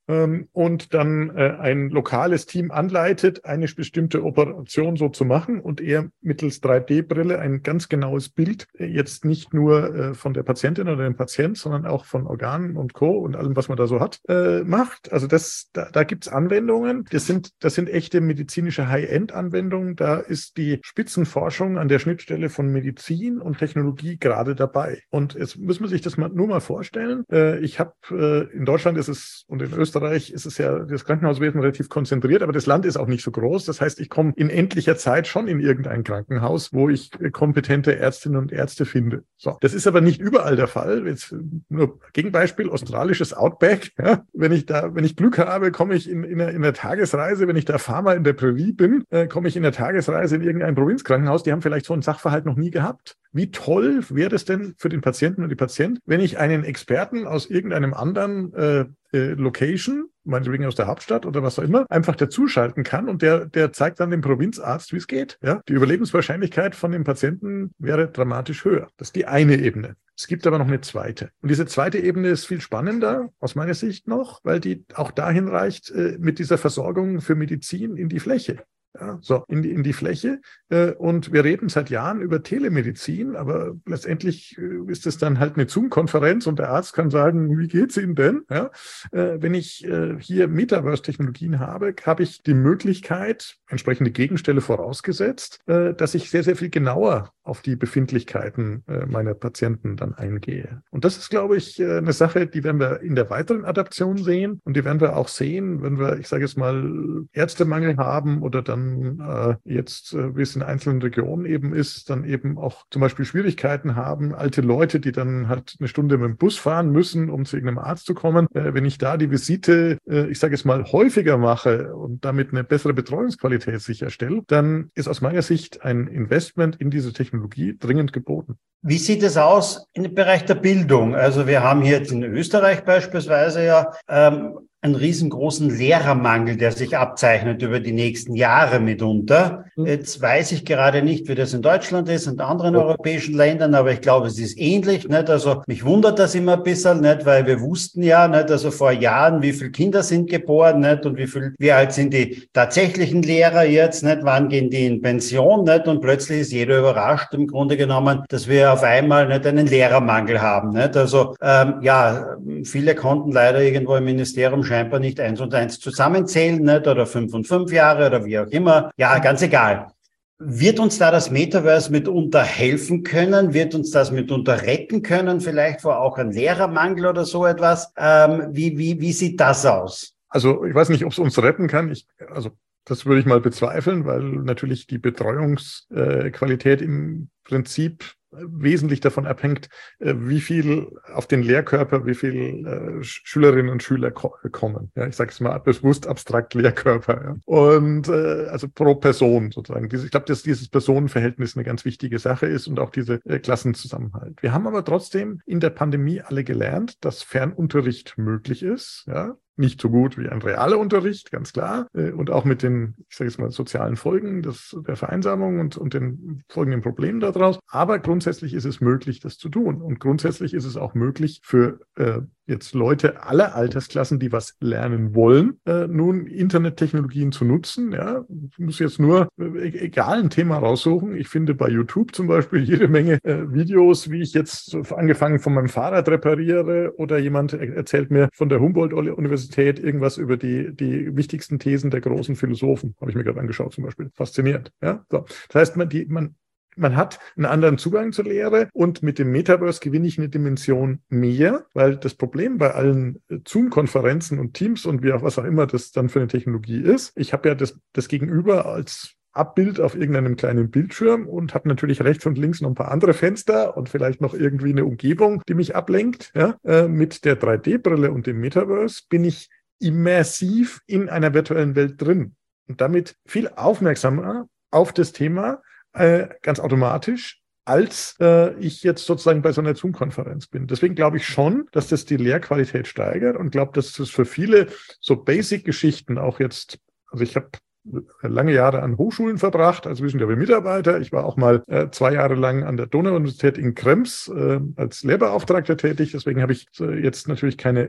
ähm, und dann äh, ein lokales Team anleitet, eine bestimmte Operation so zu machen und er mittels drei D Brille ein ganz genaues Bild, äh, jetzt nicht nur äh, von der Patientin oder dem Patient, sondern auch von Organen und Co. und allem, was man da so hat, äh, macht. Also das, da, da gibt's Anwendungen. Das sind, das sind echte medizinische High-End-Anwendungen. Da ist die Spitzenforschung an der Schnittstelle von Medizin und Technologie gerade dabei. Und jetzt muss man sich das mal, nur mal vorstellen. Äh, ich habe äh, in Deutschland ist es und in Österreich ist es ja das Krankenhauswesen relativ konzentriert, aber das Land ist auch nicht so groß. Das heißt, ich komme in endlicher Zeit schon in irgendein Krankenhaus, wo ich äh, kompetente Ärztinnen und Ärzte finde. So, das ist aber nicht überall der Fall. Jetzt nur Gegenbeispiel, australisches Outback. Ja, wenn ich da, wenn ich Glück habe, komme ich in, in, einer, in einer Tagesreise, wenn ich da Farmer in der Prärie bin, äh, komme ich in der Tagesreise in irgendein Provinzkrankenhaus. Die haben vielleicht so einen Sachverhalt noch nie gehabt. Wie toll wäre es denn für den Patienten und die Patienten, wenn ich einen Experten aus irgendeinem anderen äh, äh, Location, meinetwegen aus der Hauptstadt oder was auch immer, einfach dazuschalten kann und der, der zeigt dann dem Provinzarzt, wie es geht. Ja? Die Überlebenswahrscheinlichkeit von dem Patienten wäre dramatisch höher. Das ist die eine Ebene. Es gibt aber noch eine zweite. Und diese zweite Ebene ist viel spannender, aus meiner Sicht noch, weil die auch dahin reicht, äh, mit dieser Versorgung für Medizin in die Fläche. Ja, so in die, in die Fläche. Äh, und wir reden seit Jahren über Telemedizin, aber letztendlich äh, ist es dann halt eine Zoom-Konferenz und der Arzt kann sagen, wie geht's Ihnen denn? Ja, äh, wenn ich äh, hier Metaverse-Technologien habe, habe ich die Möglichkeit, entsprechende Gegenstelle vorausgesetzt, äh, dass ich sehr, sehr viel genauer auf die Befindlichkeiten äh, meiner Patienten dann eingehe. Und das ist, glaube ich, äh, eine Sache, die werden wir in der weiteren Adaption sehen und die werden wir auch sehen, wenn wir, ich sage jetzt mal, Ärztemangel haben oder dann äh, jetzt, äh, wie es in einzelnen Regionen eben ist, dann eben auch zum Beispiel Schwierigkeiten haben, alte Leute, die dann halt eine Stunde mit dem Bus fahren müssen, um zu irgendeinem Arzt zu kommen. Äh, wenn ich da die Visite, äh, ich sage jetzt mal, häufiger mache und damit eine bessere Betreuungsqualität sicherstelle, dann ist aus meiner Sicht ein Investment in diese Technologie dringend geboten. Wie sieht es aus im Bereich der Bildung? Also wir haben hier jetzt in Österreich beispielsweise ja ähm, einen riesengroßen Lehrermangel, der sich abzeichnet über die nächsten Jahre mitunter. Jetzt weiß ich gerade nicht, wie das in Deutschland ist und anderen ja. europäischen Ländern, aber ich glaube, es ist ähnlich. Nicht? Also mich wundert das immer ein bisschen, nicht? Weil wir wussten ja, nicht? Also vor Jahren, wie viele Kinder sind geboren nicht? Und wie viel, wie alt sind die tatsächlichen Lehrer jetzt, nicht? Wann gehen die in Pension nicht? Und plötzlich ist jeder überrascht im Grunde genommen, dass wir auf einmal nicht einen Lehrermangel haben. Nicht? Also ähm, ja, viele konnten leider irgendwo im Ministerium scheinbar nicht eins und eins zusammenzählen, nicht? Oder fünf und fünf Jahre oder wie auch immer. Ja, ganz egal. Wird uns da das Metaverse mitunter helfen können? Wird uns das mitunter retten können? Vielleicht vor auch ein Lehrermangel oder so etwas? Ähm, wie, wie, wie sieht das aus? Also ich weiß nicht, ob es uns retten kann. Ich, also das würde ich mal bezweifeln, weil natürlich die Betreuungsqualität äh, im Prinzip wesentlich davon abhängt, wie viel auf den Lehrkörper, wie viel äh, Schülerinnen und Schüler ko- kommen. Ja, ich sage es mal bewusst abstrakt Lehrkörper. Ja. Und äh, also pro Person sozusagen. Diese, ich glaube, dass dieses Personenverhältnis eine ganz wichtige Sache ist und auch diese äh, Klassenzusammenhalt. Wir haben aber trotzdem in der Pandemie alle gelernt, dass Fernunterricht möglich ist. Ja. Nicht so gut wie ein realer Unterricht, ganz klar. Und auch mit den, ich sage jetzt mal, sozialen Folgen des, der Vereinsamung und, und den folgenden Problemen daraus. Aber grundsätzlich ist es möglich, das zu tun. Und grundsätzlich ist es auch möglich für äh, jetzt Leute aller Altersklassen, die was lernen wollen, äh, nun Internettechnologien zu nutzen. Ja, ich muss jetzt nur äh, egal ein Thema raussuchen. Ich finde bei YouTube zum Beispiel jede Menge äh, Videos, wie ich jetzt so angefangen von meinem Fahrrad repariere oder jemand er- erzählt mir von der Humboldt-Universität irgendwas über die, die wichtigsten Thesen der großen Philosophen. Habe ich mir gerade angeschaut zum Beispiel. Faszinierend. Ja, so. Das heißt, man, die, man, man hat einen anderen Zugang zur Lehre und mit dem Metaverse gewinne ich eine Dimension mehr, weil das Problem bei allen Zoom-Konferenzen und Teams und wie auch was auch immer das dann für eine Technologie ist, ich habe ja das, das Gegenüber als Abbild auf irgendeinem kleinen Bildschirm und habe natürlich rechts und links noch ein paar andere Fenster und vielleicht noch irgendwie eine Umgebung, die mich ablenkt. Ja? Äh, mit der drei D Brille und dem Metaverse bin ich immersiv in einer virtuellen Welt drin und damit viel aufmerksamer auf das Thema, äh, ganz automatisch, als äh, ich jetzt sozusagen bei so einer Zoom-Konferenz bin. Deswegen glaube ich schon, dass das die Lehrqualität steigert und glaube, dass das für viele so Basic-Geschichten auch jetzt, also ich habe lange Jahre an Hochschulen verbracht als wissenschaftlicher Mitarbeiter. Ich war auch mal äh, zwei Jahre lang an der Donau-Universität in Krems äh, als Lehrbeauftragter tätig. Deswegen habe ich äh, jetzt natürlich keine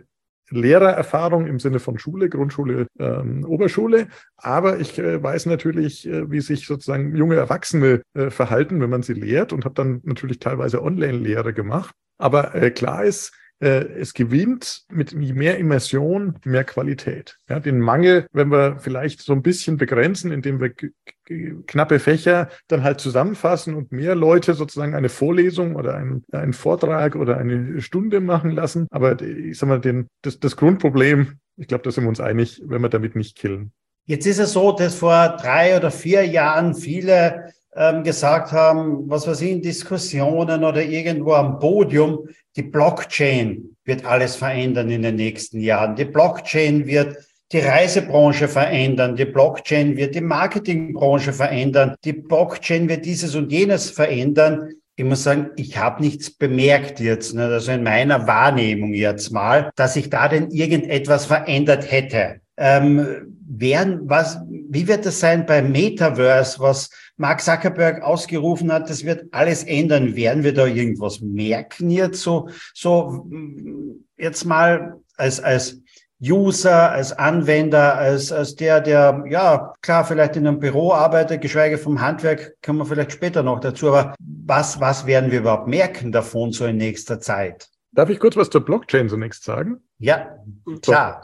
Lehrererfahrung im Sinne von Schule, Grundschule, ähm, Oberschule. Aber ich äh, weiß natürlich, äh, wie sich sozusagen junge Erwachsene äh, verhalten, wenn man sie lehrt, und habe dann natürlich teilweise Online-Lehre gemacht. Aber äh, klar ist, äh, es gewinnt mit mehr Immersion mehr Qualität. Ja, den Mangel, wenn wir vielleicht so ein bisschen begrenzen, indem wir g- g- knappe Fächer dann halt zusammenfassen und mehr Leute sozusagen eine Vorlesung oder einen, einen Vortrag oder eine Stunde machen lassen. Aber ich sag mal, den, das, das Grundproblem, ich glaube, da sind wir uns einig, wenn wir damit nicht killen. Jetzt ist es so, dass vor drei oder vier Jahren viele ähm, gesagt haben, was weiß ich, in Diskussionen oder irgendwo am Podium, die Blockchain wird alles verändern in den nächsten Jahren. Die Blockchain wird die Reisebranche verändern. Die Blockchain wird die Marketingbranche verändern. Die Blockchain wird dieses und jenes verändern. Ich muss sagen, ich habe nichts bemerkt jetzt, ne, also in meiner Wahrnehmung jetzt mal, dass sich da denn irgendetwas verändert hätte. Ähm, werden, was, wie wird das sein beim Metaverse, was Mark Zuckerberg ausgerufen hat, das wird alles ändern. Werden wir da irgendwas merken jetzt so, so jetzt mal als, als User, als Anwender, als, als der, der, ja, klar, vielleicht in einem Büro arbeitet, geschweige vom Handwerk, kommen wir vielleicht später noch dazu, aber was, was werden wir überhaupt merken davon so in nächster Zeit? Darf ich kurz was zur Blockchain zunächst sagen? Ja, klar.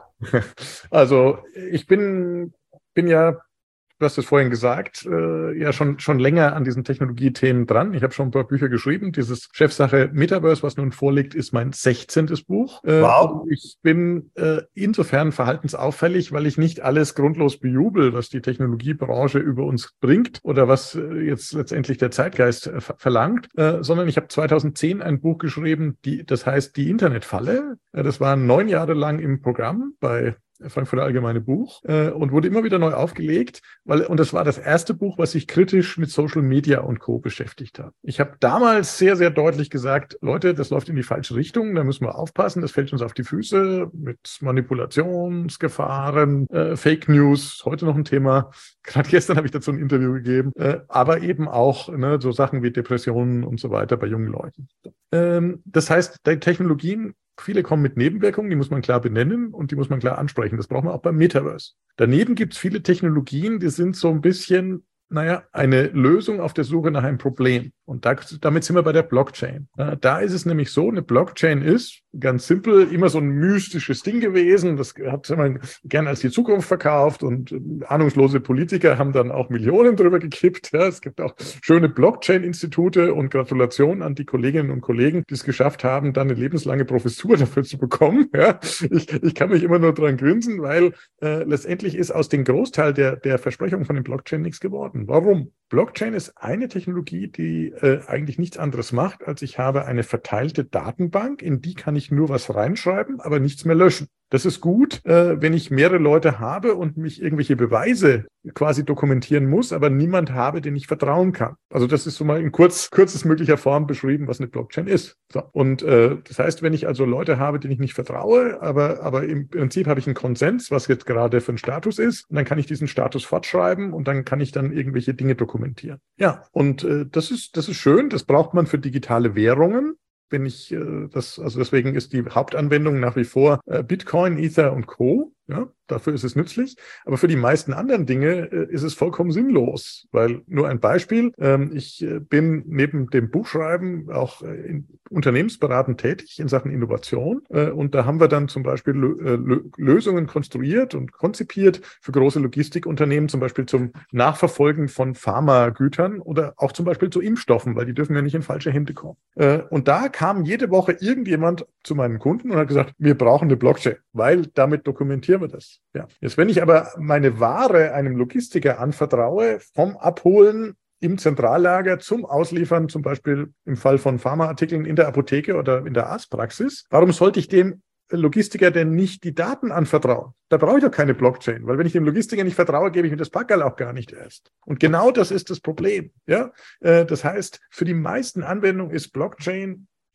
Also ich bin, bin ja, du hast es vorhin gesagt, äh, ja schon schon länger an diesen Technologiethemen dran. Ich habe schon ein paar Bücher geschrieben. Dieses Chefsache Metaverse, was nun vorliegt, ist mein sechzehntes Buch. Äh, wow. Ich bin äh, insofern verhaltensauffällig, weil ich nicht alles grundlos bejubel, was die Technologiebranche über uns bringt oder was äh, jetzt letztendlich der Zeitgeist äh, verlangt, äh, sondern ich habe zweitausendzehn ein Buch geschrieben, die, das heißt Die Internetfalle. Äh, das war neun Jahre lang im Programm bei Frankfurter Allgemeine Buch äh, und wurde immer wieder neu aufgelegt, weil und das war das erste Buch, was sich kritisch mit Social Media und Co. beschäftigt hat. Ich habe damals sehr, sehr deutlich gesagt, Leute, das läuft in die falsche Richtung, da müssen wir aufpassen, das fällt uns auf die Füße mit Manipulationsgefahren, äh, Fake News, heute noch ein Thema. Gerade gestern habe ich dazu ein Interview gegeben, äh, aber eben auch ne, so Sachen wie Depressionen und so weiter bei jungen Leuten. Ähm, das heißt, die Technologien, viele kommen mit Nebenwirkungen, die muss man klar benennen und die muss man klar ansprechen. Das braucht man auch beim Metaverse. Daneben gibt es viele Technologien, die sind so ein bisschen, naja, eine Lösung auf der Suche nach einem Problem. Und da, damit sind wir bei der Blockchain. Da ist es nämlich so, eine Blockchain ist ganz simpel immer so ein mystisches Ding gewesen. Das hat man gern als die Zukunft verkauft und ahnungslose Politiker haben dann auch Millionen drüber gekippt. Ja, es gibt auch schöne Blockchain-Institute und Gratulation an die Kolleginnen und Kollegen, die es geschafft haben, dann eine lebenslange Professur dafür zu bekommen. Ja, ich, ich kann mich immer nur dran grinsen, weil äh, letztendlich ist aus dem Großteil der, der Versprechungen von den Blockchain nichts geworden. Warum? Blockchain ist eine Technologie, die äh, eigentlich nichts anderes macht, als ich habe eine verteilte Datenbank, in die kann ich nur was reinschreiben, aber nichts mehr löschen. Das ist gut, äh, wenn ich mehrere Leute habe und mich irgendwelche Beweise quasi dokumentieren muss, aber niemand habe, den ich vertrauen kann. Also das ist so mal in kurz, kürzestmöglicher Form beschrieben, was eine Blockchain ist. So. Und äh, das heißt, wenn ich also Leute habe, denen ich nicht vertraue, aber, aber im Prinzip habe ich einen Konsens, was jetzt gerade für ein Status ist, und dann kann ich diesen Status fortschreiben und dann kann ich dann irgendwelche Dinge dokumentieren. Ja, und äh, das ist, das ist schön, das braucht man für digitale Währungen. Wenn ich äh, das, also deswegen ist die Hauptanwendung nach wie vor äh, Bitcoin, Ether und Co. Ja, dafür ist es nützlich. Aber für die meisten anderen Dinge äh, ist es vollkommen sinnlos. Weil nur ein Beispiel, ähm, ich äh, bin neben dem Buchschreiben auch äh, in unternehmensberatend tätig in Sachen Innovation. Äh, und da haben wir dann zum Beispiel Lö- Lösungen konstruiert und konzipiert für große Logistikunternehmen, zum Beispiel zum Nachverfolgen von Pharmagütern oder auch zum Beispiel zu Impfstoffen, weil die dürfen ja nicht in falsche Hände kommen. Äh, und da kam jede Woche irgendjemand zu meinen Kunden und hat gesagt, wir brauchen eine Blockchain, weil damit dokumentieren wir das. Ja. Jetzt, wenn ich aber meine Ware einem Logistiker anvertraue, vom Abholen im Zentrallager zum Ausliefern, zum Beispiel im Fall von Pharmaartikeln in der Apotheke oder in der Arztpraxis, warum sollte ich dem Logistiker denn nicht die Daten anvertrauen? Da brauche ich doch keine Blockchain, weil wenn ich dem Logistiker nicht vertraue, gebe ich mir das Packerl auch gar nicht erst. Und genau das ist das Problem. Ja, das heißt, für die meisten Anwendungen ist Blockchain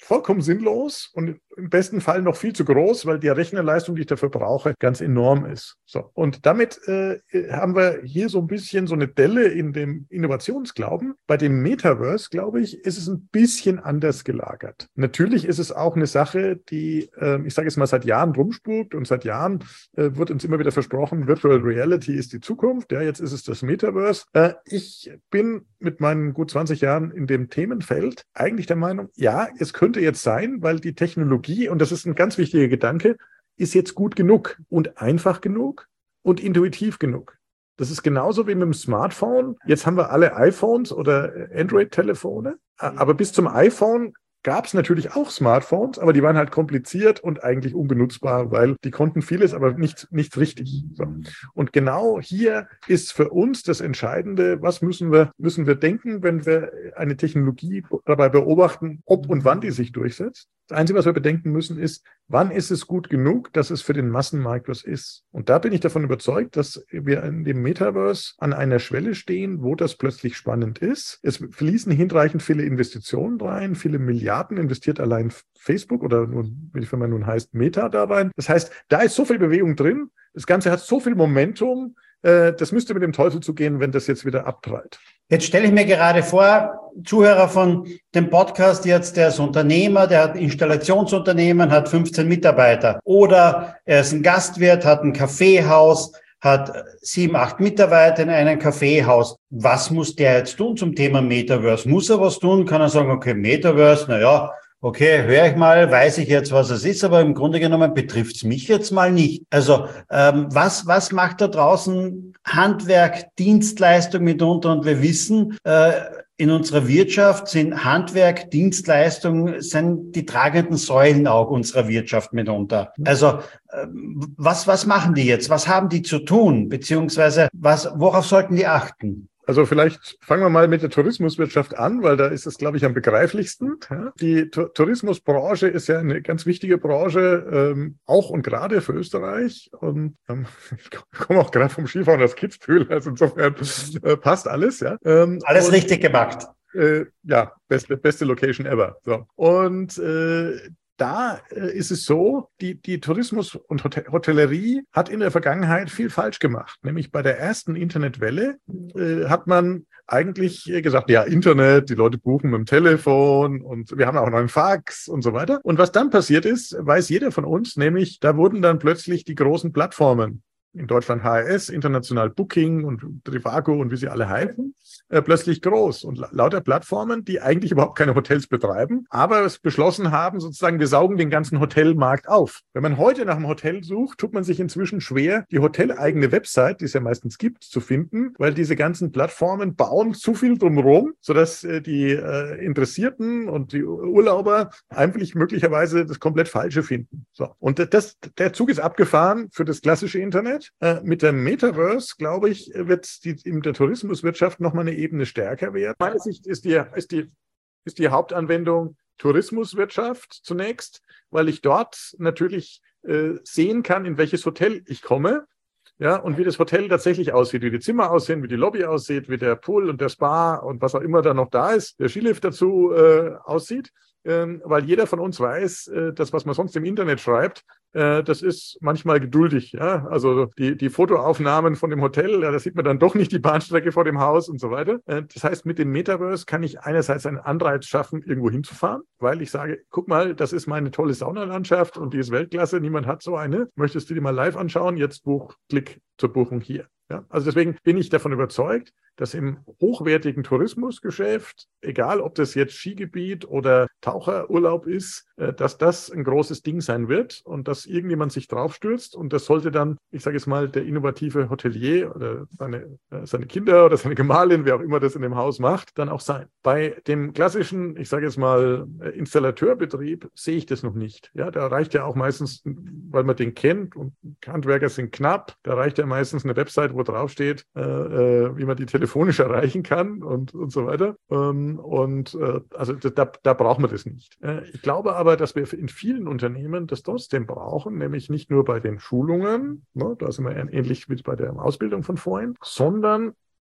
vollkommen sinnlos und im besten Fall noch viel zu groß, weil die Rechnerleistung, die ich dafür brauche, ganz enorm ist. So. Und damit äh, haben wir hier so ein bisschen so eine Delle in dem Innovationsglauben. Bei dem Metaverse, glaube ich, ist es ein bisschen anders gelagert. Natürlich ist es auch eine Sache, die, äh, ich sage jetzt mal, seit Jahren rumspukt und seit Jahren äh, wird uns immer wieder versprochen, Virtual Reality ist die Zukunft. Ja, jetzt ist es das Metaverse. Äh, ich bin mit meinen gut zwanzig Jahren in dem Themenfeld eigentlich der Meinung, ja, es könnte jetzt sein, weil die Technologie, und das ist ein ganz wichtiger Gedanke, ist jetzt gut genug und einfach genug und intuitiv genug. Das ist genauso wie mit dem Smartphone. Jetzt haben wir alle iPhones oder Android-Telefone, aber bis zum iPhone gab es natürlich auch Smartphones, aber die waren halt kompliziert und eigentlich unbenutzbar, weil die konnten vieles, aber nicht, nicht richtig. So. Und genau hier ist für uns das Entscheidende, was müssen wir, müssen wir denken, wenn wir eine Technologie dabei beobachten, ob und wann die sich durchsetzt. Das Einzige, was wir bedenken müssen, ist, wann ist es gut genug, dass es für den Massenmarkt was ist. Und da bin ich davon überzeugt, dass wir in dem Metaverse an einer Schwelle stehen, wo das plötzlich spannend ist. Es fließen hinreichend viele Investitionen rein, viele Milliarden investiert allein Facebook oder nun, wie die Firma nun heißt, Meta da rein. Das heißt, da ist so viel Bewegung drin, das Ganze hat so viel Momentum, äh, das müsste mit dem Teufel zugehen, wenn das jetzt wieder abprallt. Jetzt stelle ich mir gerade vor, Zuhörer von dem Podcast jetzt, der ist Unternehmer, der hat ein Installationsunternehmen, hat fünfzehn Mitarbeiter. Oder er ist ein Gastwirt, hat ein Kaffeehaus, hat sieben, acht Mitarbeiter in einem Kaffeehaus. Was muss der jetzt tun zum Thema Metaverse? Muss er was tun? Kann er sagen, okay, Metaverse, na ja, okay, höre ich mal, weiß ich jetzt, was es ist, aber im Grunde genommen betrifft es mich jetzt mal nicht. Also ähm, was was macht da draußen Handwerk, Dienstleistung mitunter? Und wir wissen, äh, in unserer Wirtschaft sind Handwerk, Dienstleistung, sind die tragenden Säulen auch unserer Wirtschaft mitunter. Also ähm, was was machen die jetzt? Was haben die zu tun? Beziehungsweise was worauf sollten die achten? Also vielleicht fangen wir mal mit der Tourismuswirtschaft an, weil da ist es, glaube ich, am begreiflichsten. Die T- Tourismusbranche ist ja eine ganz wichtige Branche, ähm, auch und gerade für Österreich. Und ähm, ich komme auch gerade vom Skifahren aus Kitzbühel, also insofern äh, passt alles. Ja. Ähm, alles und, richtig gemacht. Äh, ja, beste, beste Location ever. So. Und äh, Da äh, ist es so, die, die Tourismus- und Hotel- Hotellerie hat in der Vergangenheit viel falsch gemacht. Nämlich bei der ersten Internetwelle äh, hat man eigentlich gesagt, ja, Internet, die Leute buchen mit dem Telefon und wir haben auch noch einen Fax und so weiter. Und was dann passiert ist, weiß jeder von uns, nämlich da wurden dann plötzlich die großen Plattformen, in Deutschland H R S, international Booking und Trivago und wie sie alle heißen, äh, plötzlich groß. Und la- lauter Plattformen, die eigentlich überhaupt keine Hotels betreiben, aber es beschlossen haben, sozusagen, wir saugen den ganzen Hotelmarkt auf. Wenn man heute nach einem Hotel sucht, tut man sich inzwischen schwer, die hoteleigene Website, die es ja meistens gibt, zu finden, weil diese ganzen Plattformen bauen zu viel drumherum, sodass äh, die äh, Interessierten und die Urlauber eigentlich möglicherweise das komplett Falsche finden. So. Und das, der Zug ist abgefahren für das klassische Internet. Mit dem Metaverse, glaube ich, wird die in der Tourismuswirtschaft nochmal eine Ebene stärker werden. Aus meiner Sicht ist die, ist die, ist die Hauptanwendung Tourismuswirtschaft zunächst, weil ich dort natürlich äh, sehen kann, in welches Hotel ich komme. Ja, und wie das Hotel tatsächlich aussieht, wie die Zimmer aussehen, wie die Lobby aussieht, wie der Pool und der Spa und was auch immer da noch da ist, der Skilift dazu äh, aussieht. Ähm, weil jeder von uns weiß, äh, das, was man sonst im Internet schreibt, äh, das ist manchmal geduldig. Ja? Also die, die Fotoaufnahmen von dem Hotel, ja, da sieht man dann doch nicht die Bahnstrecke vor dem Haus und so weiter. Äh, das heißt, mit dem Metaverse kann ich einerseits einen Anreiz schaffen, irgendwo hinzufahren, weil ich sage, guck mal, das ist meine tolle Saunalandschaft und die ist Weltklasse, niemand hat so eine. Möchtest du die mal live anschauen? Jetzt buch, klick zur Buchung hier. Ja? Also deswegen bin ich davon überzeugt, dass im hochwertigen Tourismusgeschäft, egal ob das jetzt Skigebiet oder Taucherurlaub ist, dass das ein großes Ding sein wird und dass irgendjemand sich draufstürzt und das sollte dann, ich sage jetzt mal, der innovative Hotelier oder seine, seine Kinder oder seine Gemahlin, wer auch immer das in dem Haus macht, dann auch sein. Bei dem klassischen, ich sage jetzt mal, Installateurbetrieb sehe ich das noch nicht. Ja, da reicht ja auch meistens, weil man den kennt und Handwerker sind knapp, da reicht ja meistens eine Website, wo draufsteht, äh, wie man die telefonisch erreichen kann und, und so weiter. Ähm, und äh, also da, da braucht man das nicht. Äh, ich glaube aber, dass wir in vielen Unternehmen das trotzdem brauchen, nämlich nicht nur bei den Schulungen, ne, da sind wir ähnlich wie bei der Ausbildung von vorhin, sondern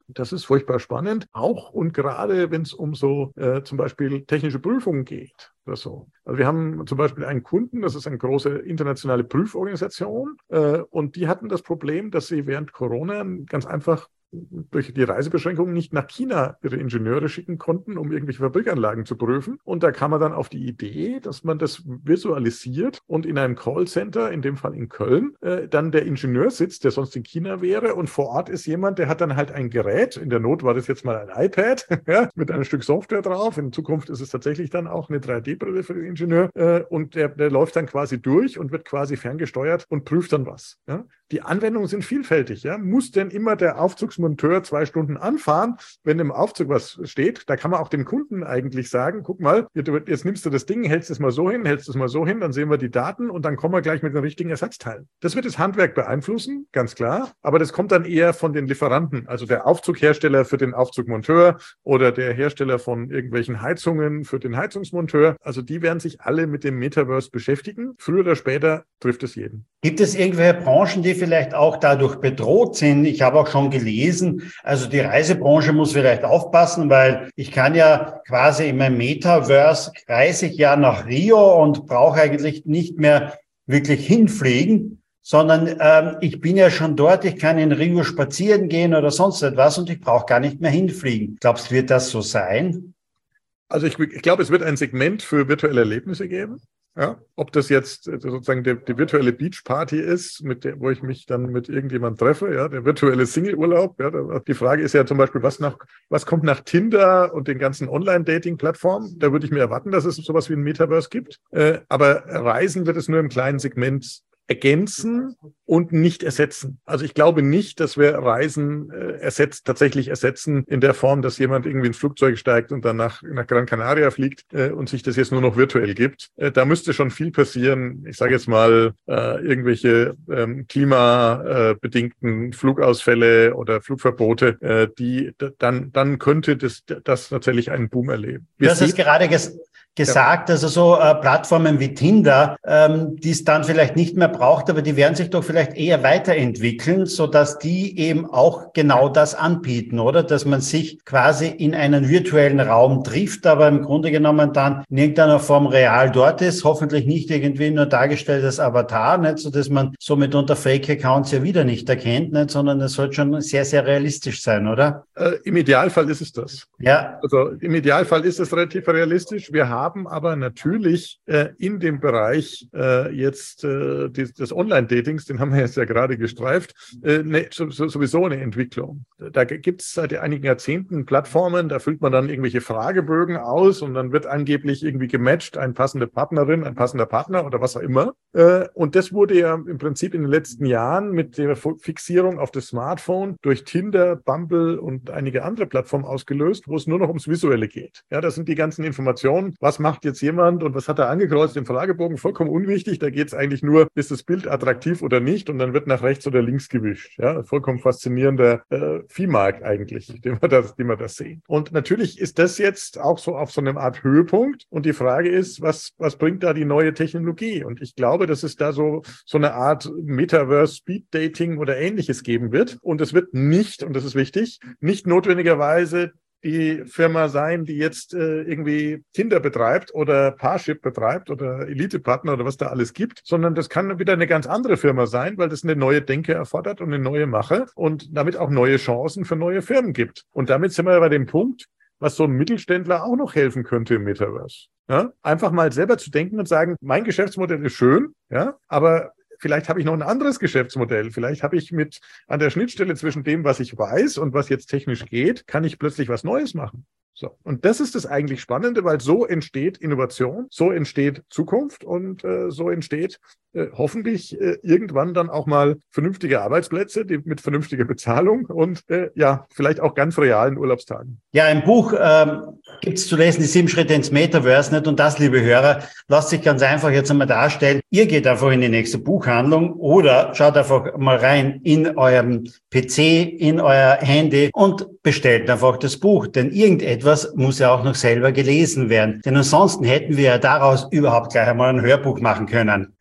Das ist furchtbar spannend, auch und gerade wenn es um so äh, zum Beispiel technische Prüfungen geht oder so. Also wir haben zum Beispiel einen Kunden, das ist eine große internationale Prüforganisation äh, und die hatten das Problem, dass sie während Corona ganz einfach durch die Reisebeschränkungen nicht nach China ihre Ingenieure schicken konnten, um irgendwelche Fabrikanlagen zu prüfen. Und da kam man dann auf die Idee, dass man das visualisiert und in einem Callcenter, in dem Fall in Köln, äh, dann der Ingenieur sitzt, der sonst in China wäre und vor Ort ist jemand, der hat dann halt ein Gerät, in der Not war das jetzt mal ein iPad, ja, mit einem Stück Software drauf. In Zukunft ist es tatsächlich dann auch eine drei D Brille für den Ingenieur äh, und der, der läuft dann quasi durch und wird quasi ferngesteuert und prüft dann was. Ja. Die Anwendungen sind vielfältig. Ja. Muss denn immer der Aufzugsmonteur zwei Stunden anfahren, wenn im Aufzug was steht? Da kann man auch dem Kunden eigentlich sagen, guck mal, jetzt nimmst du das Ding, hältst es mal so hin, hältst es mal so hin, dann sehen wir die Daten und dann kommen wir gleich mit den richtigen Ersatzteilen. Das wird das Handwerk beeinflussen, ganz klar, aber das kommt dann eher von den Lieferanten, also der Aufzughersteller für den Aufzugmonteur oder der Hersteller von irgendwelchen Heizungen für den Heizungsmonteur. Also die werden sich alle mit dem Metaverse beschäftigen. Früher oder später trifft es jeden. Gibt es irgendwelche Branchen, die vielleicht auch dadurch bedroht sind? Ich habe auch schon gelesen, also die Reisebranche muss vielleicht aufpassen, weil ich kann ja quasi in meinem Metaverse reise ich ja nach Rio und brauche eigentlich nicht mehr wirklich hinfliegen, sondern ähm, ich bin ja schon dort, ich kann in Rio spazieren gehen oder sonst etwas und ich brauche gar nicht mehr hinfliegen. Glaubst du, wird das so sein? Also ich, ich glaube, es wird ein Segment für virtuelle Erlebnisse geben. Ja, ob das jetzt sozusagen die, die virtuelle Beachparty ist, mit der, wo ich mich dann mit irgendjemand treffe, ja, der virtuelle Single-Urlaub. Ja, die Frage ist ja zum Beispiel, was nach, was kommt nach Tinder und den ganzen Online-Dating-Plattformen? Da würde ich mir erwarten, dass es sowas wie ein Metaverse gibt. Äh, aber Reisen wird es nur im kleinen Segment ergänzen und nicht ersetzen. Also ich glaube nicht, dass wir Reisen äh, ersetzt, tatsächlich ersetzen in der Form, dass jemand irgendwie ins Flugzeug steigt und dann nach, nach Gran Canaria fliegt äh, und sich das jetzt nur noch virtuell gibt. Äh, da müsste schon viel passieren. Ich sage jetzt mal äh, irgendwelche ähm, klimabedingten Flugausfälle oder Flugverbote, äh, die dann dann könnte das das tatsächlich einen Boom erleben. Wir das ist gerade ges gesagt, ja. Also so äh, Plattformen wie Tinder, ähm, die es dann vielleicht nicht mehr braucht, aber die werden sich doch vielleicht eher weiterentwickeln, so dass die eben auch genau das anbieten, oder? Dass man sich quasi in einen virtuellen Raum trifft, aber im Grunde genommen dann in irgendeiner Form real dort ist, hoffentlich nicht irgendwie nur dargestellt als Avatar, nicht, so dass man somit unter Fake-Accounts ja wieder nicht erkennt, nicht, sondern es soll schon sehr, sehr realistisch sein, oder? Äh, im Idealfall ist es das. Ja. Also im Idealfall ist es relativ realistisch. Wir haben haben aber natürlich äh, in dem Bereich äh, jetzt äh, des, des Online-Datings, den haben wir jetzt ja gerade gestreift, äh, ne, so, so, sowieso eine Entwicklung. Da gibt es seit einigen Jahrzehnten Plattformen, da füllt man dann irgendwelche Fragebögen aus und dann wird angeblich irgendwie gematcht, eine passende Partnerin, ein passender Partner oder was auch immer. Äh, und das wurde ja im Prinzip in den letzten Jahren mit der Fixierung auf das Smartphone durch Tinder, Bumble und einige andere Plattformen ausgelöst, wo es nur noch ums Visuelle geht. Ja, das sind die ganzen Informationen, was macht jetzt jemand und was hat er angekreuzt im Fragebogen, vollkommen unwichtig. Da geht es eigentlich nur, ist das Bild attraktiv oder nicht und dann wird nach rechts oder links gewischt. Ja, vollkommen faszinierender äh, Viehmarkt eigentlich, den wir, das, den wir das sehen. Und natürlich ist das jetzt auch so auf so einer Art Höhepunkt und die Frage ist, was, was bringt da die neue Technologie? Und ich glaube, dass es da so, so eine Art Metaverse Speed Dating oder Ähnliches geben wird und es wird nicht, und das ist wichtig, nicht notwendigerweise die Firma sein, die jetzt äh, irgendwie Tinder betreibt oder Parship betreibt oder Elite-Partner oder was da alles gibt, sondern das kann wieder eine ganz andere Firma sein, weil das eine neue Denke erfordert und eine neue Mache und damit auch neue Chancen für neue Firmen gibt. Und damit sind wir bei dem Punkt, was so ein Mittelständler auch noch helfen könnte im Metaverse. Ja? Einfach mal selber zu denken und sagen, mein Geschäftsmodell ist schön, ja, aber vielleicht habe ich noch ein anderes Geschäftsmodell. Vielleicht habe ich mit an der Schnittstelle zwischen dem, was ich weiß und was jetzt technisch geht, kann ich plötzlich was Neues machen. So. Und das ist das eigentlich Spannende, weil so entsteht Innovation, so entsteht Zukunft und äh, so entsteht äh, hoffentlich äh, irgendwann dann auch mal vernünftige Arbeitsplätze die, mit vernünftiger Bezahlung und äh, ja, vielleicht auch ganz realen Urlaubstagen. Ja, im Buch ähm, gibt es zu lesen, die sieben Schritte ins Metaverse, nicht? Und das, liebe Hörer, lasst sich ganz einfach jetzt einmal darstellen. Ihr geht einfach in die nächste Buchhandlung oder schaut einfach mal rein in eurem P C, in euer Handy und bestellt einfach das Buch, denn irgendetwas Was muss ja auch noch selber gelesen werden. Denn ansonsten hätten wir ja daraus überhaupt gleich einmal ein Hörbuch machen können. Es gibt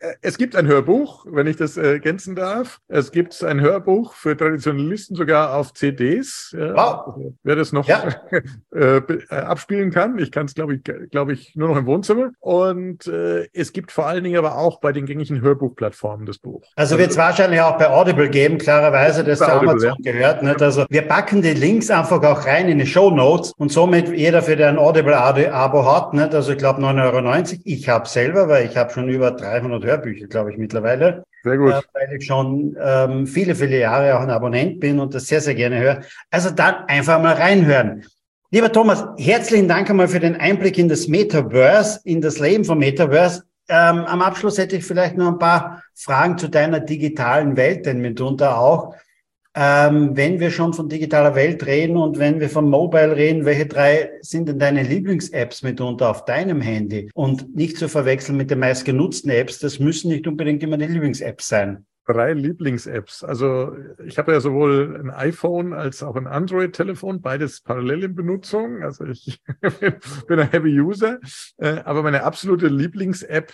gibt ein Hörbuch, wenn ich das äh, ergänzen darf. Es gibt ein Hörbuch für Traditionalisten sogar auf C Ds. Ja, wow. Wer das noch ja. äh, abspielen kann. Ich kann es, glaube ich, glaube ich, nur noch im Wohnzimmer. Und äh, es gibt vor allen Dingen aber auch bei den gängigen Hörbuchplattformen das Buch. Also wird es wahrscheinlich auch bei Audible geben, klarerweise, das zu Amazon ja. gehört. Nicht? Also wir packen die Links einfach auch rein in die Shownotes und somit jeder, für der ein Audible-Abo hat, nicht? Also ich glaube neun Euro neunzig. Ich habe selber, weil ich habe schon über dreihundert Hörbücher, glaube ich, mittlerweile. Sehr gut. Äh, weil ich schon ähm, viele, viele Jahre auch ein Abonnent bin und das sehr, sehr gerne höre. Also dann einfach mal reinhören. Lieber Thomas, herzlichen Dank einmal für den Einblick in das Metaverse, in das Leben vom Metaverse. Ähm, am Abschluss hätte ich vielleicht noch ein paar Fragen zu deiner digitalen Welt, denn mitunter auch. Ähm, wenn wir schon von digitaler Welt reden und wenn wir von Mobile reden, welche drei sind denn deine Lieblings-Apps mitunter auf deinem Handy? Und nicht zu verwechseln mit den meistgenutzten Apps, das müssen nicht unbedingt immer die Lieblings-Apps sein. Drei Lieblings-Apps. Also ich habe ja sowohl ein iPhone als auch ein Android-Telefon, beides parallel in Benutzung. Also ich bin ein Heavy User. Aber meine absolute Lieblings-App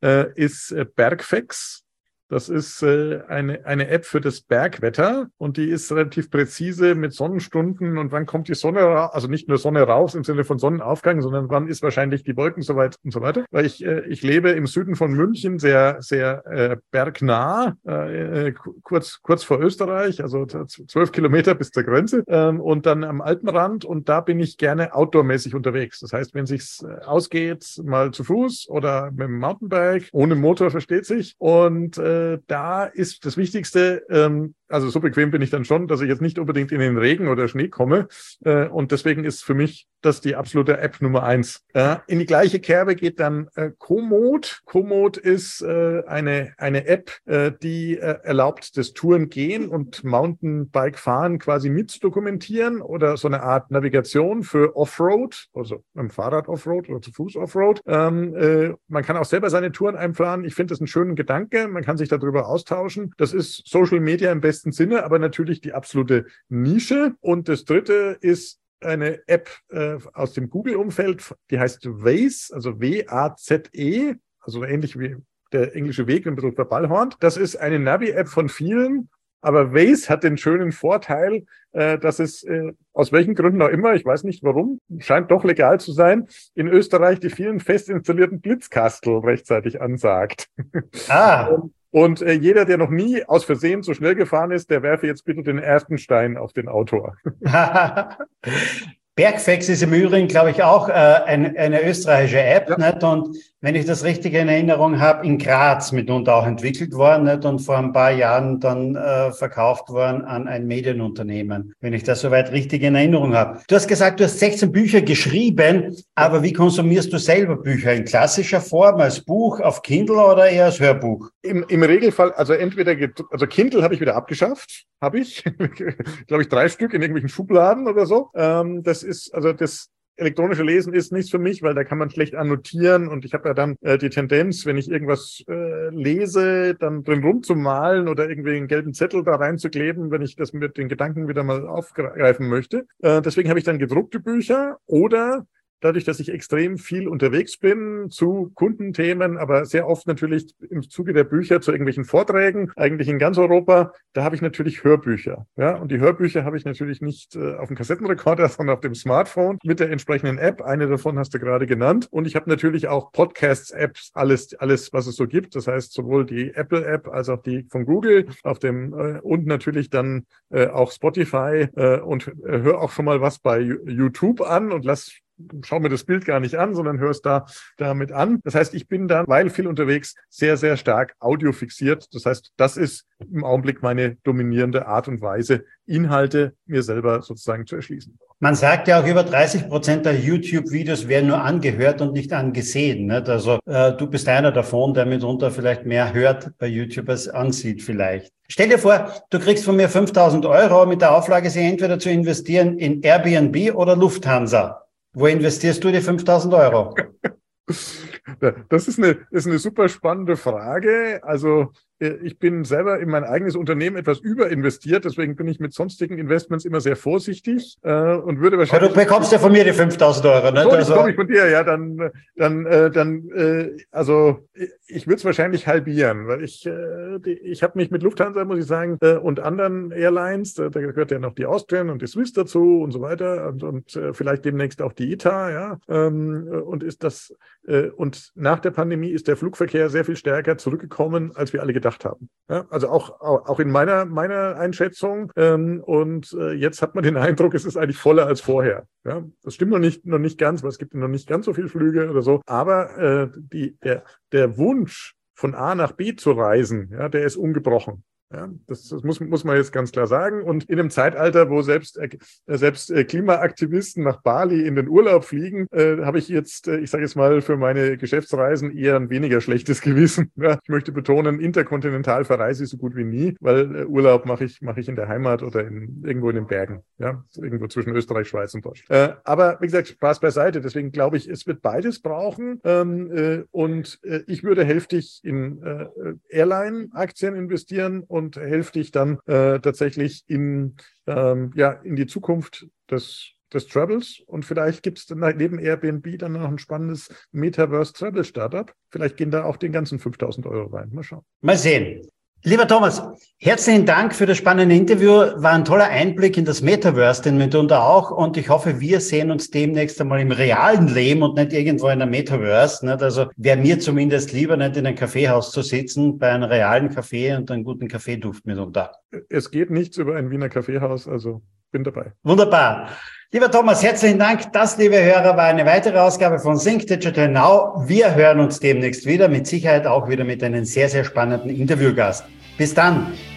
ist Bergfex. Das ist äh, eine eine App für das Bergwetter und die ist relativ präzise mit Sonnenstunden und wann kommt die Sonne raus, also nicht nur Sonne raus im Sinne von Sonnenaufgang, sondern wann ist wahrscheinlich die Wolken soweit und so weiter. Weil ich äh, ich lebe im Süden von München, sehr sehr äh, bergnah, äh, kurz kurz vor Österreich, also zwölf Kilometer bis zur Grenze ähm, und dann am Alpenrand und da bin ich gerne outdoormäßig unterwegs. Das heißt, wenn sich's ausgeht, mal zu Fuß oder mit dem Mountainbike, ohne Motor versteht sich und äh, da ist das Wichtigste, ähm, also so bequem bin ich dann schon, dass ich jetzt nicht unbedingt in den Regen oder Schnee komme. Äh, und deswegen ist für mich das die absolute App Nummer eins. Äh, in die gleiche Kerbe geht dann äh, Komoot. Komoot ist äh, eine eine App, äh, die äh, erlaubt, das Tourengehen und Mountainbike-Fahren quasi mit zu dokumentieren oder so eine Art Navigation für Offroad, also am Fahrrad Offroad oder zu Fuß Offroad. Ähm, äh, man kann auch selber seine Touren einplanen. Ich finde das einen schönen Gedanke. Man kann sich darüber austauschen. Das ist Social Media im besten Sinne, aber natürlich die absolute Nische. Und das dritte ist eine App äh, aus dem Google-Umfeld, die heißt Waze, also W A Z E, also ähnlich wie der englische Weg, ein bisschen verballhornt. Das ist eine Navi-App von vielen, aber Waze hat den schönen Vorteil, äh, dass es äh, aus welchen Gründen auch immer, ich weiß nicht warum, scheint doch legal zu sein, in Österreich die vielen fest installierten Blitzkastel rechtzeitig ansagt. Ah. Und Und äh, jeder, der noch nie aus Versehen so schnell gefahren ist, der werfe jetzt bitte den ersten Stein auf den Autor. Bergfex ist im Übrigen, glaube ich, auch äh, eine, eine österreichische App, Ja. nicht? Und wenn ich das richtig in Erinnerung habe, in Graz mitunter auch entwickelt worden, nicht? Und vor ein paar Jahren dann äh, verkauft worden an ein Medienunternehmen, wenn ich das soweit richtig in Erinnerung habe. Du hast gesagt, du hast sechzehn Bücher geschrieben, aber wie konsumierst du selber Bücher? In klassischer Form, als Buch, auf Kindle oder eher als Hörbuch? Im, im Regelfall, also entweder, also Kindle habe ich wieder abgeschafft, habe ich, glaube ich, drei Stück in irgendwelchen Schubladen oder so. Ähm, das ist, also das elektronische Lesen ist nichts für mich, weil da kann man schlecht annotieren und ich habe ja dann äh, die Tendenz, wenn ich irgendwas äh, lese, dann drin rumzumalen oder irgendwie einen gelben Zettel da reinzukleben, wenn ich das mit den Gedanken wieder mal aufgreifen möchte. Äh, deswegen habe ich dann gedruckte Bücher oder dadurch, dass ich extrem viel unterwegs bin zu Kundenthemen, aber sehr oft natürlich im Zuge der Bücher zu irgendwelchen Vorträgen, eigentlich in ganz Europa, da habe ich natürlich Hörbücher. Ja, und die Hörbücher habe ich natürlich nicht äh, auf dem Kassettenrekorder, sondern auf dem Smartphone mit der entsprechenden App. Eine davon hast du gerade genannt. Und ich habe natürlich auch Podcasts-Apps, alles, alles, was es so gibt. Das heißt, sowohl die Apple-App als auch die von Google auf dem äh, und natürlich dann äh, auch Spotify äh, und äh, höre auch schon mal was bei YouTube an und lass schau mir das Bild gar nicht an, sondern hörst da damit an. Das heißt, ich bin dann, weil viel unterwegs, sehr, sehr stark audiofixiert. Das heißt, das ist im Augenblick meine dominierende Art und Weise, Inhalte mir selber sozusagen zu erschließen. Man sagt ja auch, über dreißig Prozent der YouTube-Videos werden nur angehört und nicht angesehen. Nicht? Also äh, du bist einer davon, der mitunter vielleicht mehr hört bei YouTube als ansieht vielleicht. Stell dir vor, du kriegst von mir fünftausend Euro mit der Auflage, sie entweder zu investieren in Airbnb oder Lufthansa. Wo investierst du die fünftausend Euro? Das ist eine, das ist eine super spannende Frage. Also ich bin selber in mein eigenes Unternehmen etwas überinvestiert, deswegen bin ich mit sonstigen Investments immer sehr vorsichtig äh, und würde wahrscheinlich... Aber du bekommst ja von mir die fünftausend Euro, ne? So, also, das komme ich von dir, ja, dann, dann, äh, dann äh, also ich würde es wahrscheinlich halbieren, weil ich, äh, die, ich habe mich mit Lufthansa, muss ich sagen, äh, und anderen Airlines, da, da gehört ja noch die Austrian und die Swiss dazu und so weiter und, und äh, vielleicht demnächst auch die I T A, ja, ähm, und ist das, äh, und nach der Pandemie ist der Flugverkehr sehr viel stärker zurückgekommen, als wir alle gedacht haben. Ja, also auch, auch in meiner, meiner Einschätzung, ähm, und äh, jetzt hat man den Eindruck, es ist eigentlich voller als vorher. Ja, das stimmt noch nicht, noch nicht ganz, weil es gibt noch nicht ganz so viele Flüge oder so, aber äh, die, der, der Wunsch, von A nach B zu reisen, ja, der ist ungebrochen. Ja, das, das muss, muss man jetzt ganz klar sagen. Und in einem Zeitalter, wo selbst, äh, selbst äh, Klimaaktivisten nach Bali in den Urlaub fliegen, äh, habe ich jetzt, äh, ich sage jetzt mal, für meine Geschäftsreisen eher ein weniger schlechtes Gewissen. Ja, ich möchte betonen, interkontinental verreise ich so gut wie nie, weil äh, Urlaub mache ich, mache ich in der Heimat oder in, irgendwo in den Bergen. Ja, irgendwo zwischen Österreich, Schweiz und Deutschland. Äh, aber wie gesagt, Spaß beiseite. Deswegen glaube ich, es wird beides brauchen. Ähm, äh, und äh, ich würde hälftig in äh, Airline-Aktien investieren und hälftig dann äh, tatsächlich in, ähm, ja, in die Zukunft des, des Travels. Und vielleicht gibt es dann neben Airbnb dann noch ein spannendes Metaverse-Travel-Startup. Vielleicht gehen da auch den ganzen fünftausend Euro rein. Mal schauen. Mal sehen. Lieber Thomas, herzlichen Dank für das spannende Interview. War ein toller Einblick in das Metaverse, den mitunter auch. Und ich hoffe, wir sehen uns demnächst einmal im realen Leben und nicht irgendwo in der Metaverse. Nicht? Also wäre mir zumindest lieber, nicht in einem Kaffeehaus zu sitzen, bei einem realen Kaffee und einem guten Kaffeeduft mitunter. Es geht nichts über ein Wiener Kaffeehaus, also bin dabei. Wunderbar. Lieber Thomas, herzlichen Dank. Das, liebe Hörer, war eine weitere Ausgabe von Think Digital Now. Wir hören uns demnächst wieder, mit Sicherheit auch wieder mit einem sehr, sehr spannenden Interviewgast. Bis dann.